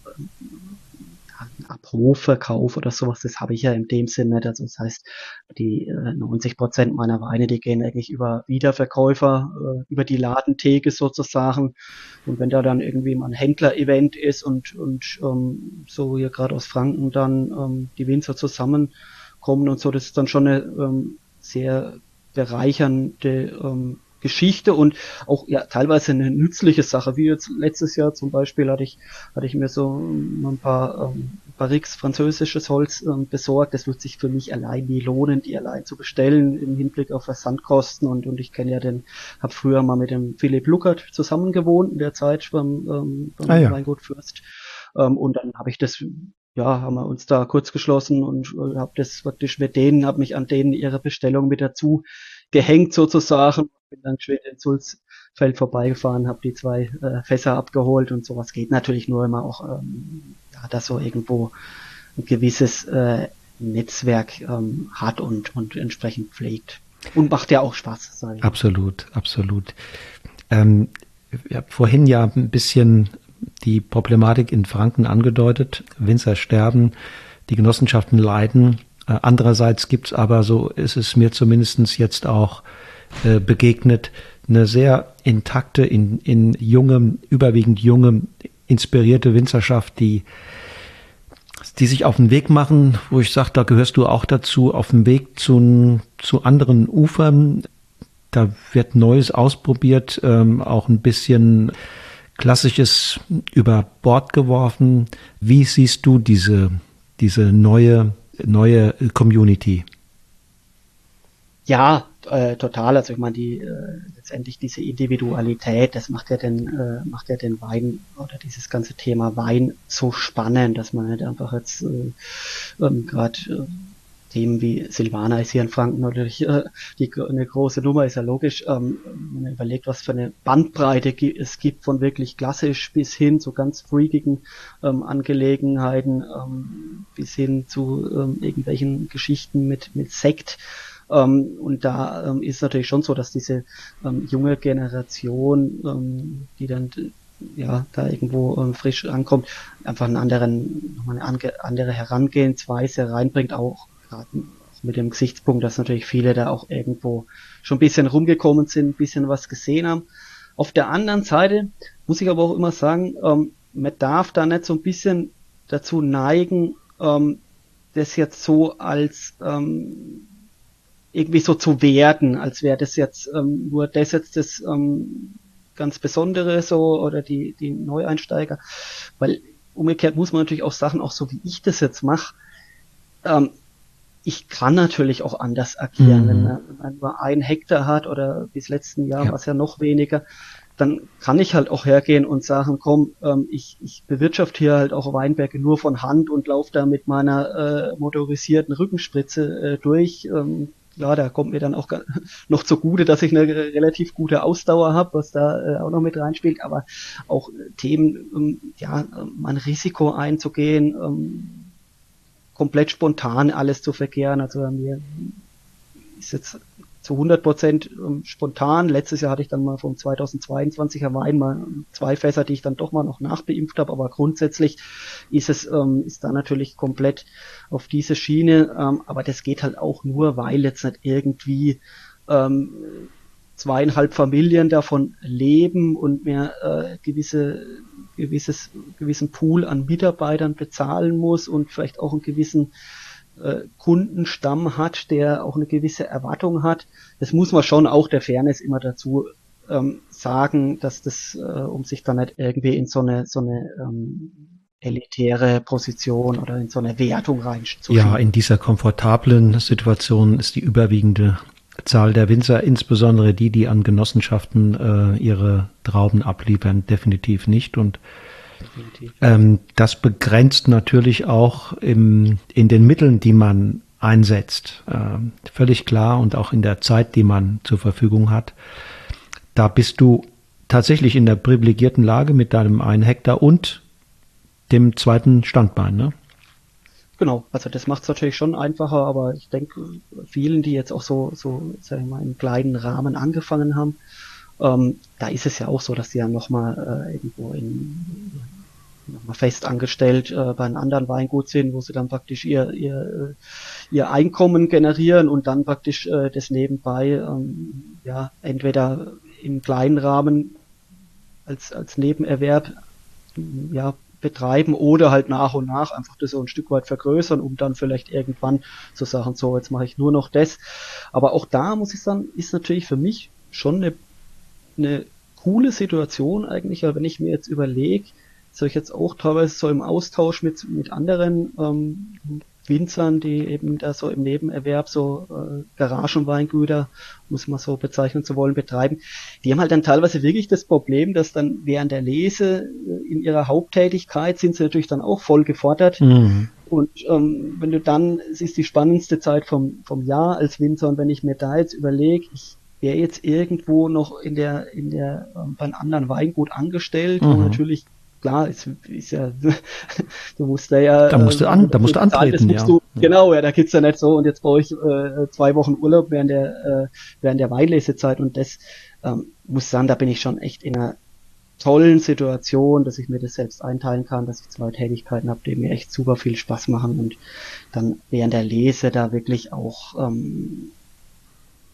einen Abrufverkauf oder sowas, das habe ich ja in dem Sinne nicht. Also das heißt, die 90% meiner Weine, die gehen eigentlich über Wiederverkäufer, über die Ladentheke sozusagen. Und wenn da dann irgendwie mal ein Händler-Event ist und so hier gerade aus Franken dann die Winzer zusammenkommen und so, das ist dann schon eine sehr bereichernde Geschichte und auch teilweise eine nützliche Sache, wie jetzt letztes Jahr zum Beispiel hatte ich mir so ein paar Barriques französisches Holz besorgt. Das wird sich für mich allein nie lohnen, die allein zu bestellen im Hinblick auf Versandkosten und ich kenne ja habe früher mal mit dem Philipp Luckert zusammen gewohnt in der Zeit beim Weingut Fürst und dann habe ich das haben wir uns da kurz geschlossen und habe das praktisch habe mich an denen ihre Bestellung mit dazu gehängt sozusagen. Bin dann geschwind in Sulzfeld vorbeigefahren, habe die 2 Fässer abgeholt und sowas geht natürlich nur, wenn man auch da so irgendwo ein gewisses Netzwerk hat und entsprechend pflegt. Und macht ja auch Spaß, sage ich. Absolut, absolut. Ich habe vorhin ja ein bisschen die Problematik in Franken angedeutet. Winzer sterben, die Genossenschaften leiden. Andererseits gibt's aber, so ist es mir zumindest jetzt auch begegnet. Eine sehr intakte, in jungem, überwiegend junge, inspirierte Winzerschaft, die sich auf den Weg machen, wo ich sage, da gehörst du auch dazu, auf dem Weg zu anderen Ufern. Da wird Neues ausprobiert, auch ein bisschen Klassisches über Bord geworfen. Wie siehst du diese neue Community? Ja, total. Also ich meine, letztendlich diese Individualität, das macht ja den Wein oder dieses ganze Thema Wein so spannend, dass man nicht einfach jetzt gerade Themen wie Silvaner ist hier in Franken natürlich eine große Nummer, ist ja logisch. Wenn man überlegt, was für eine Bandbreite es gibt, von wirklich klassisch bis hin zu ganz freakigen Angelegenheiten, bis hin zu irgendwelchen Geschichten mit Sekt. Und da ist natürlich schon so, dass diese junge Generation, die dann da irgendwo frisch ankommt, einfach nochmal eine andere Herangehensweise reinbringt, auch gerade mit dem Gesichtspunkt, dass natürlich viele da auch irgendwo schon ein bisschen rumgekommen sind, ein bisschen was gesehen haben. Auf der anderen Seite muss ich aber auch immer sagen, man darf da nicht so ein bisschen dazu neigen, das jetzt so als irgendwie so zu werten, als wäre das jetzt nur das jetzt das ganz Besondere so oder die Neueinsteiger, weil umgekehrt muss man natürlich auch Sachen, auch so wie ich das jetzt mache, ich kann natürlich auch anders agieren, wenn man nur 1 Hektar hat oder bis letzten Jahr war es ja noch weniger, dann kann ich halt auch hergehen und sagen, komm, ich bewirtschafte hier halt auch Weinberge nur von Hand und laufe da mit meiner motorisierten Rückenspritze durch. Ja, da kommt mir dann auch noch zugute, dass ich eine relativ gute Ausdauer habe, was da auch noch mit reinspielt, aber auch Themen, mein Risiko einzugehen, komplett spontan alles zu verkehren. Also mir ist jetzt zu 100% spontan. Letztes Jahr hatte ich dann mal vom 2022er Wein mal 2 Fässer, die ich dann doch mal noch nachbeimpft habe, aber grundsätzlich ist da natürlich komplett auf diese Schiene, aber das geht halt auch nur, weil jetzt nicht irgendwie 2,5 Familien davon leben und mir gewissen Pool an Mitarbeitern bezahlen muss und vielleicht auch einen gewissen Kundenstamm hat, der auch eine gewisse Erwartung hat. Das muss man schon auch der Fairness immer dazu sagen, dass das, um sich dann nicht irgendwie in so eine elitäre Position oder in so eine Wertung reinzuschieben. Ja, in dieser komfortablen Situation ist die überwiegende Zahl der Winzer, insbesondere die an Genossenschaften ihre Trauben abliefern, definitiv nicht. Und das begrenzt natürlich auch in den Mitteln, die man einsetzt. Völlig klar, und auch in der Zeit, die man zur Verfügung hat. Da bist du tatsächlich in der privilegierten Lage mit deinem 1 Hektar und dem zweiten Standbein, ne? Genau, also das macht es natürlich schon einfacher, aber ich denke, vielen, die jetzt auch so sagen wir mal, im kleinen Rahmen angefangen haben, da ist es ja auch so, dass die ja nochmal irgendwo nochmal fest angestellt bei einem anderen Weingut sind, wo sie dann praktisch ihr Einkommen generieren und dann praktisch das nebenbei entweder im kleinen Rahmen als Nebenerwerb betreiben oder halt nach und nach einfach das so ein Stück weit vergrößern, um dann vielleicht irgendwann zu sagen, so, jetzt mache ich nur noch das. Aber auch da muss ich sagen, ist natürlich für mich schon eine coole Situation eigentlich, weil wenn ich mir jetzt überlege, soll ich jetzt auch teilweise so im Austausch mit anderen Winzern, die eben da so im Nebenerwerb so Garagenweingüter, muss man so bezeichnen zu wollen, betreiben, die haben halt dann teilweise wirklich das Problem, dass dann während der Lese in ihrer Haupttätigkeit sind sie natürlich dann auch voll gefordert. Und wenn du dann, es ist die spannendste Zeit vom Jahr als Winzer, und wenn ich mir da jetzt überlege, ich wäre jetzt irgendwo noch in der bei einem anderen Weingut angestellt, wo natürlich klar, ist ja, du musst da musst du antreten, Genau, da geht's ja nicht so, und jetzt brauche ich 2 Wochen Urlaub während der Weinlesezeit, und das muss sagen, da bin ich schon echt in einer tollen Situation, dass ich mir das selbst einteilen kann, dass ich 2 Tätigkeiten habe, die mir echt super viel Spaß machen und dann während der Lese da wirklich auch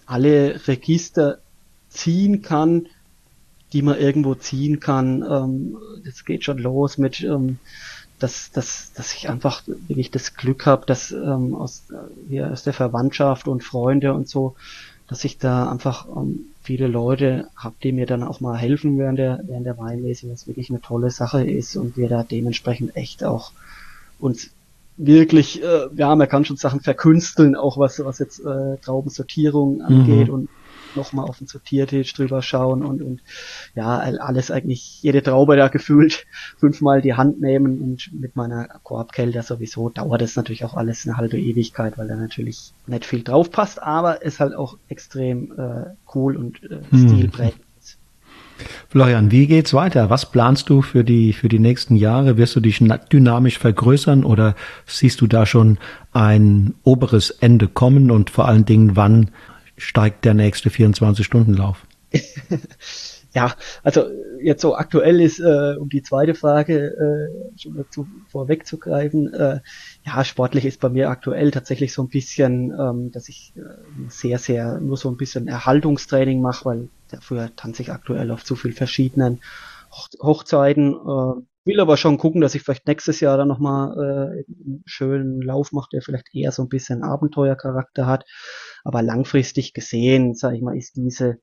alle Register ziehen kann, die man irgendwo ziehen kann. Das geht schon los mit, dass ich einfach wirklich das Glück habe, dass aus der Verwandtschaft und Freunde und so, dass ich da einfach viele Leute habe, die mir dann auch mal helfen während der Weinlesung, was wirklich eine tolle Sache ist und wir da dementsprechend echt auch uns wirklich, man kann schon Sachen verkünsteln, auch was jetzt Traubensortierung angeht und nochmal auf den Sortiertisch drüber schauen und ja, alles eigentlich, jede Traube da gefühlt 5-mal die Hand nehmen und mit meiner Korbkelter sowieso dauert es natürlich auch alles eine halbe Ewigkeit, weil da natürlich nicht viel drauf passt, aber ist halt auch extrem cool und stilprägend. Florian, wie geht's weiter? Was planst du für die nächsten Jahre? Wirst du dich dynamisch vergrößern oder siehst du da schon ein oberes Ende kommen und vor allen Dingen, wann steigt der nächste 24-Stunden-Lauf? Ja, also jetzt so aktuell ist, um die zweite Frage schon dazu vorwegzugreifen, sportlich ist bei mir aktuell tatsächlich so ein bisschen, dass ich sehr, sehr nur so ein bisschen Erhaltungstraining mache, weil dafür tanze ich aktuell auf zu viel verschiedenen Hochzeiten. Will aber schon gucken, dass ich vielleicht nächstes Jahr dann nochmal einen schönen Lauf mache, der vielleicht eher so ein bisschen Abenteuercharakter hat. Aber langfristig gesehen, sage ich mal, ist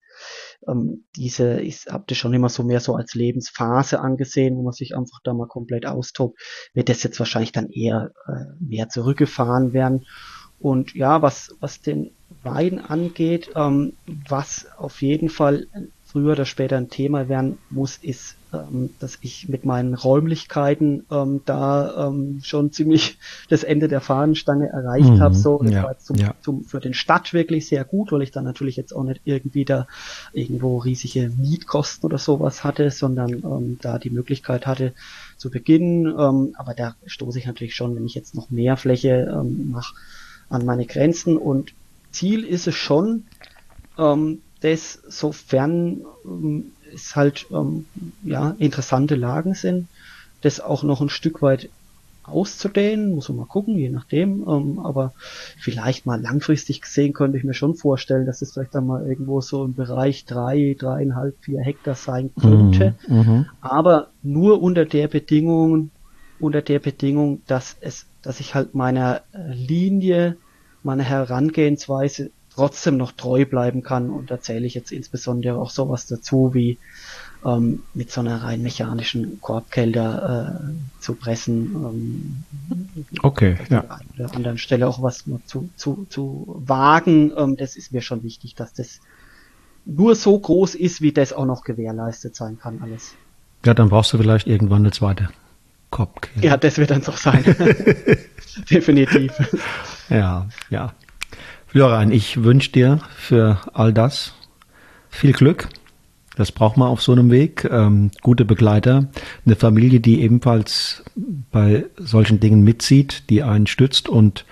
habt ihr schon immer so mehr so als Lebensphase angesehen, wo man sich einfach da mal komplett austobt, wird das jetzt wahrscheinlich dann eher mehr zurückgefahren werden. Und ja, was den Wein angeht, was auf jeden Fall früher oder später ein Thema werden muss, ist, dass ich mit meinen Räumlichkeiten schon ziemlich das Ende der Fahnenstange erreicht habe. So, das war jetzt für den Stadt wirklich sehr gut, weil ich dann natürlich jetzt auch nicht irgendwie da irgendwo riesige Mietkosten oder sowas hatte, sondern da die Möglichkeit hatte zu beginnen. Aber da stoße ich natürlich schon, wenn ich jetzt noch mehr Fläche mache, an meine Grenzen. Und Ziel ist es schon, dass sofern es halt interessante Lagen sind, das auch noch ein Stück weit auszudehnen, muss man mal gucken, je nachdem, aber vielleicht mal langfristig gesehen könnte ich mir schon vorstellen, dass es vielleicht dann mal irgendwo so im Bereich 3,5, 4 Hektar sein könnte, aber nur unter der Bedingung, dass ich halt meiner Linie, meiner Herangehensweise trotzdem noch treu bleiben kann, und da zähle ich jetzt insbesondere auch sowas dazu wie mit so einer rein mechanischen Korbkelter zu pressen. Okay, ja. An der anderen Stelle auch was zu wagen, das ist mir schon wichtig, dass das nur so groß ist, wie das auch noch gewährleistet sein kann alles. Ja, dann brauchst du vielleicht irgendwann eine zweite Korbkelter. Ja, das wird dann so sein. Definitiv. Ja. Florian, ich wünsche dir für all das viel Glück. Das braucht man auf so einem Weg. Gute Begleiter, eine Familie, die ebenfalls bei solchen Dingen mitzieht, die einen stützt, und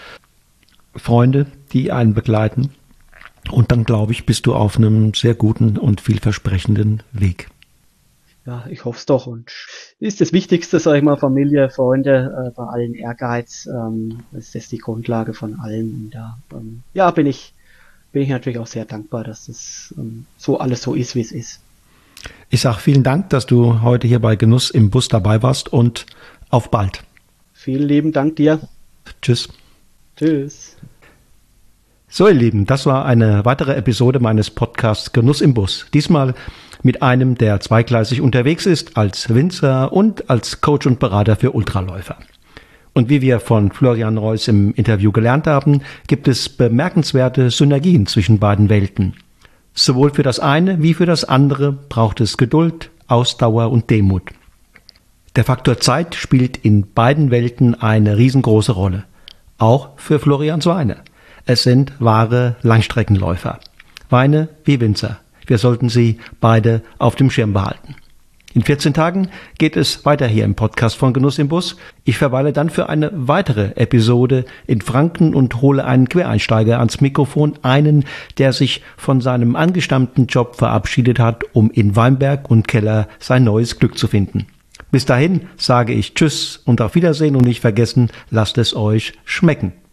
Freunde, die einen begleiten. Und dann, glaube ich, bist du auf einem sehr guten und vielversprechenden Weg. Ja, ich hoffe es doch. Und ist das Wichtigste, sage ich mal, Familie, Freunde, bei allen Ehrgeiz, ist das die Grundlage von allem. Und da bin ich natürlich auch sehr dankbar, dass das so alles so ist, wie es ist. Ich sage vielen Dank, dass du heute hier bei Genuss im Bus dabei warst, und auf bald. Vielen lieben Dank dir. Tschüss. Tschüss. So, ihr Lieben, das war eine weitere Episode meines Podcasts Genuss im Bus. Diesmal mit einem, der zweigleisig unterwegs ist, als Winzer und als Coach und Berater für Ultraläufer. Und wie wir von Florian Reuss im Interview gelernt haben, gibt es bemerkenswerte Synergien zwischen beiden Welten. Sowohl für das eine wie für das andere braucht es Geduld, Ausdauer und Demut. Der Faktor Zeit spielt in beiden Welten eine riesengroße Rolle. Auch für Florians Weine. Es sind wahre Langstreckenläufer. Weine wie Winzer. Wir sollten sie beide auf dem Schirm behalten. In 14 Tagen geht es weiter hier im Podcast von Genuss im Bus. Ich verweile dann für eine weitere Episode in Franken und hole einen Quereinsteiger ans Mikrofon, einen, der sich von seinem angestammten Job verabschiedet hat, um in Weinberg und Keller sein neues Glück zu finden. Bis dahin sage ich Tschüss und auf Wiedersehen, und nicht vergessen, lasst es euch schmecken.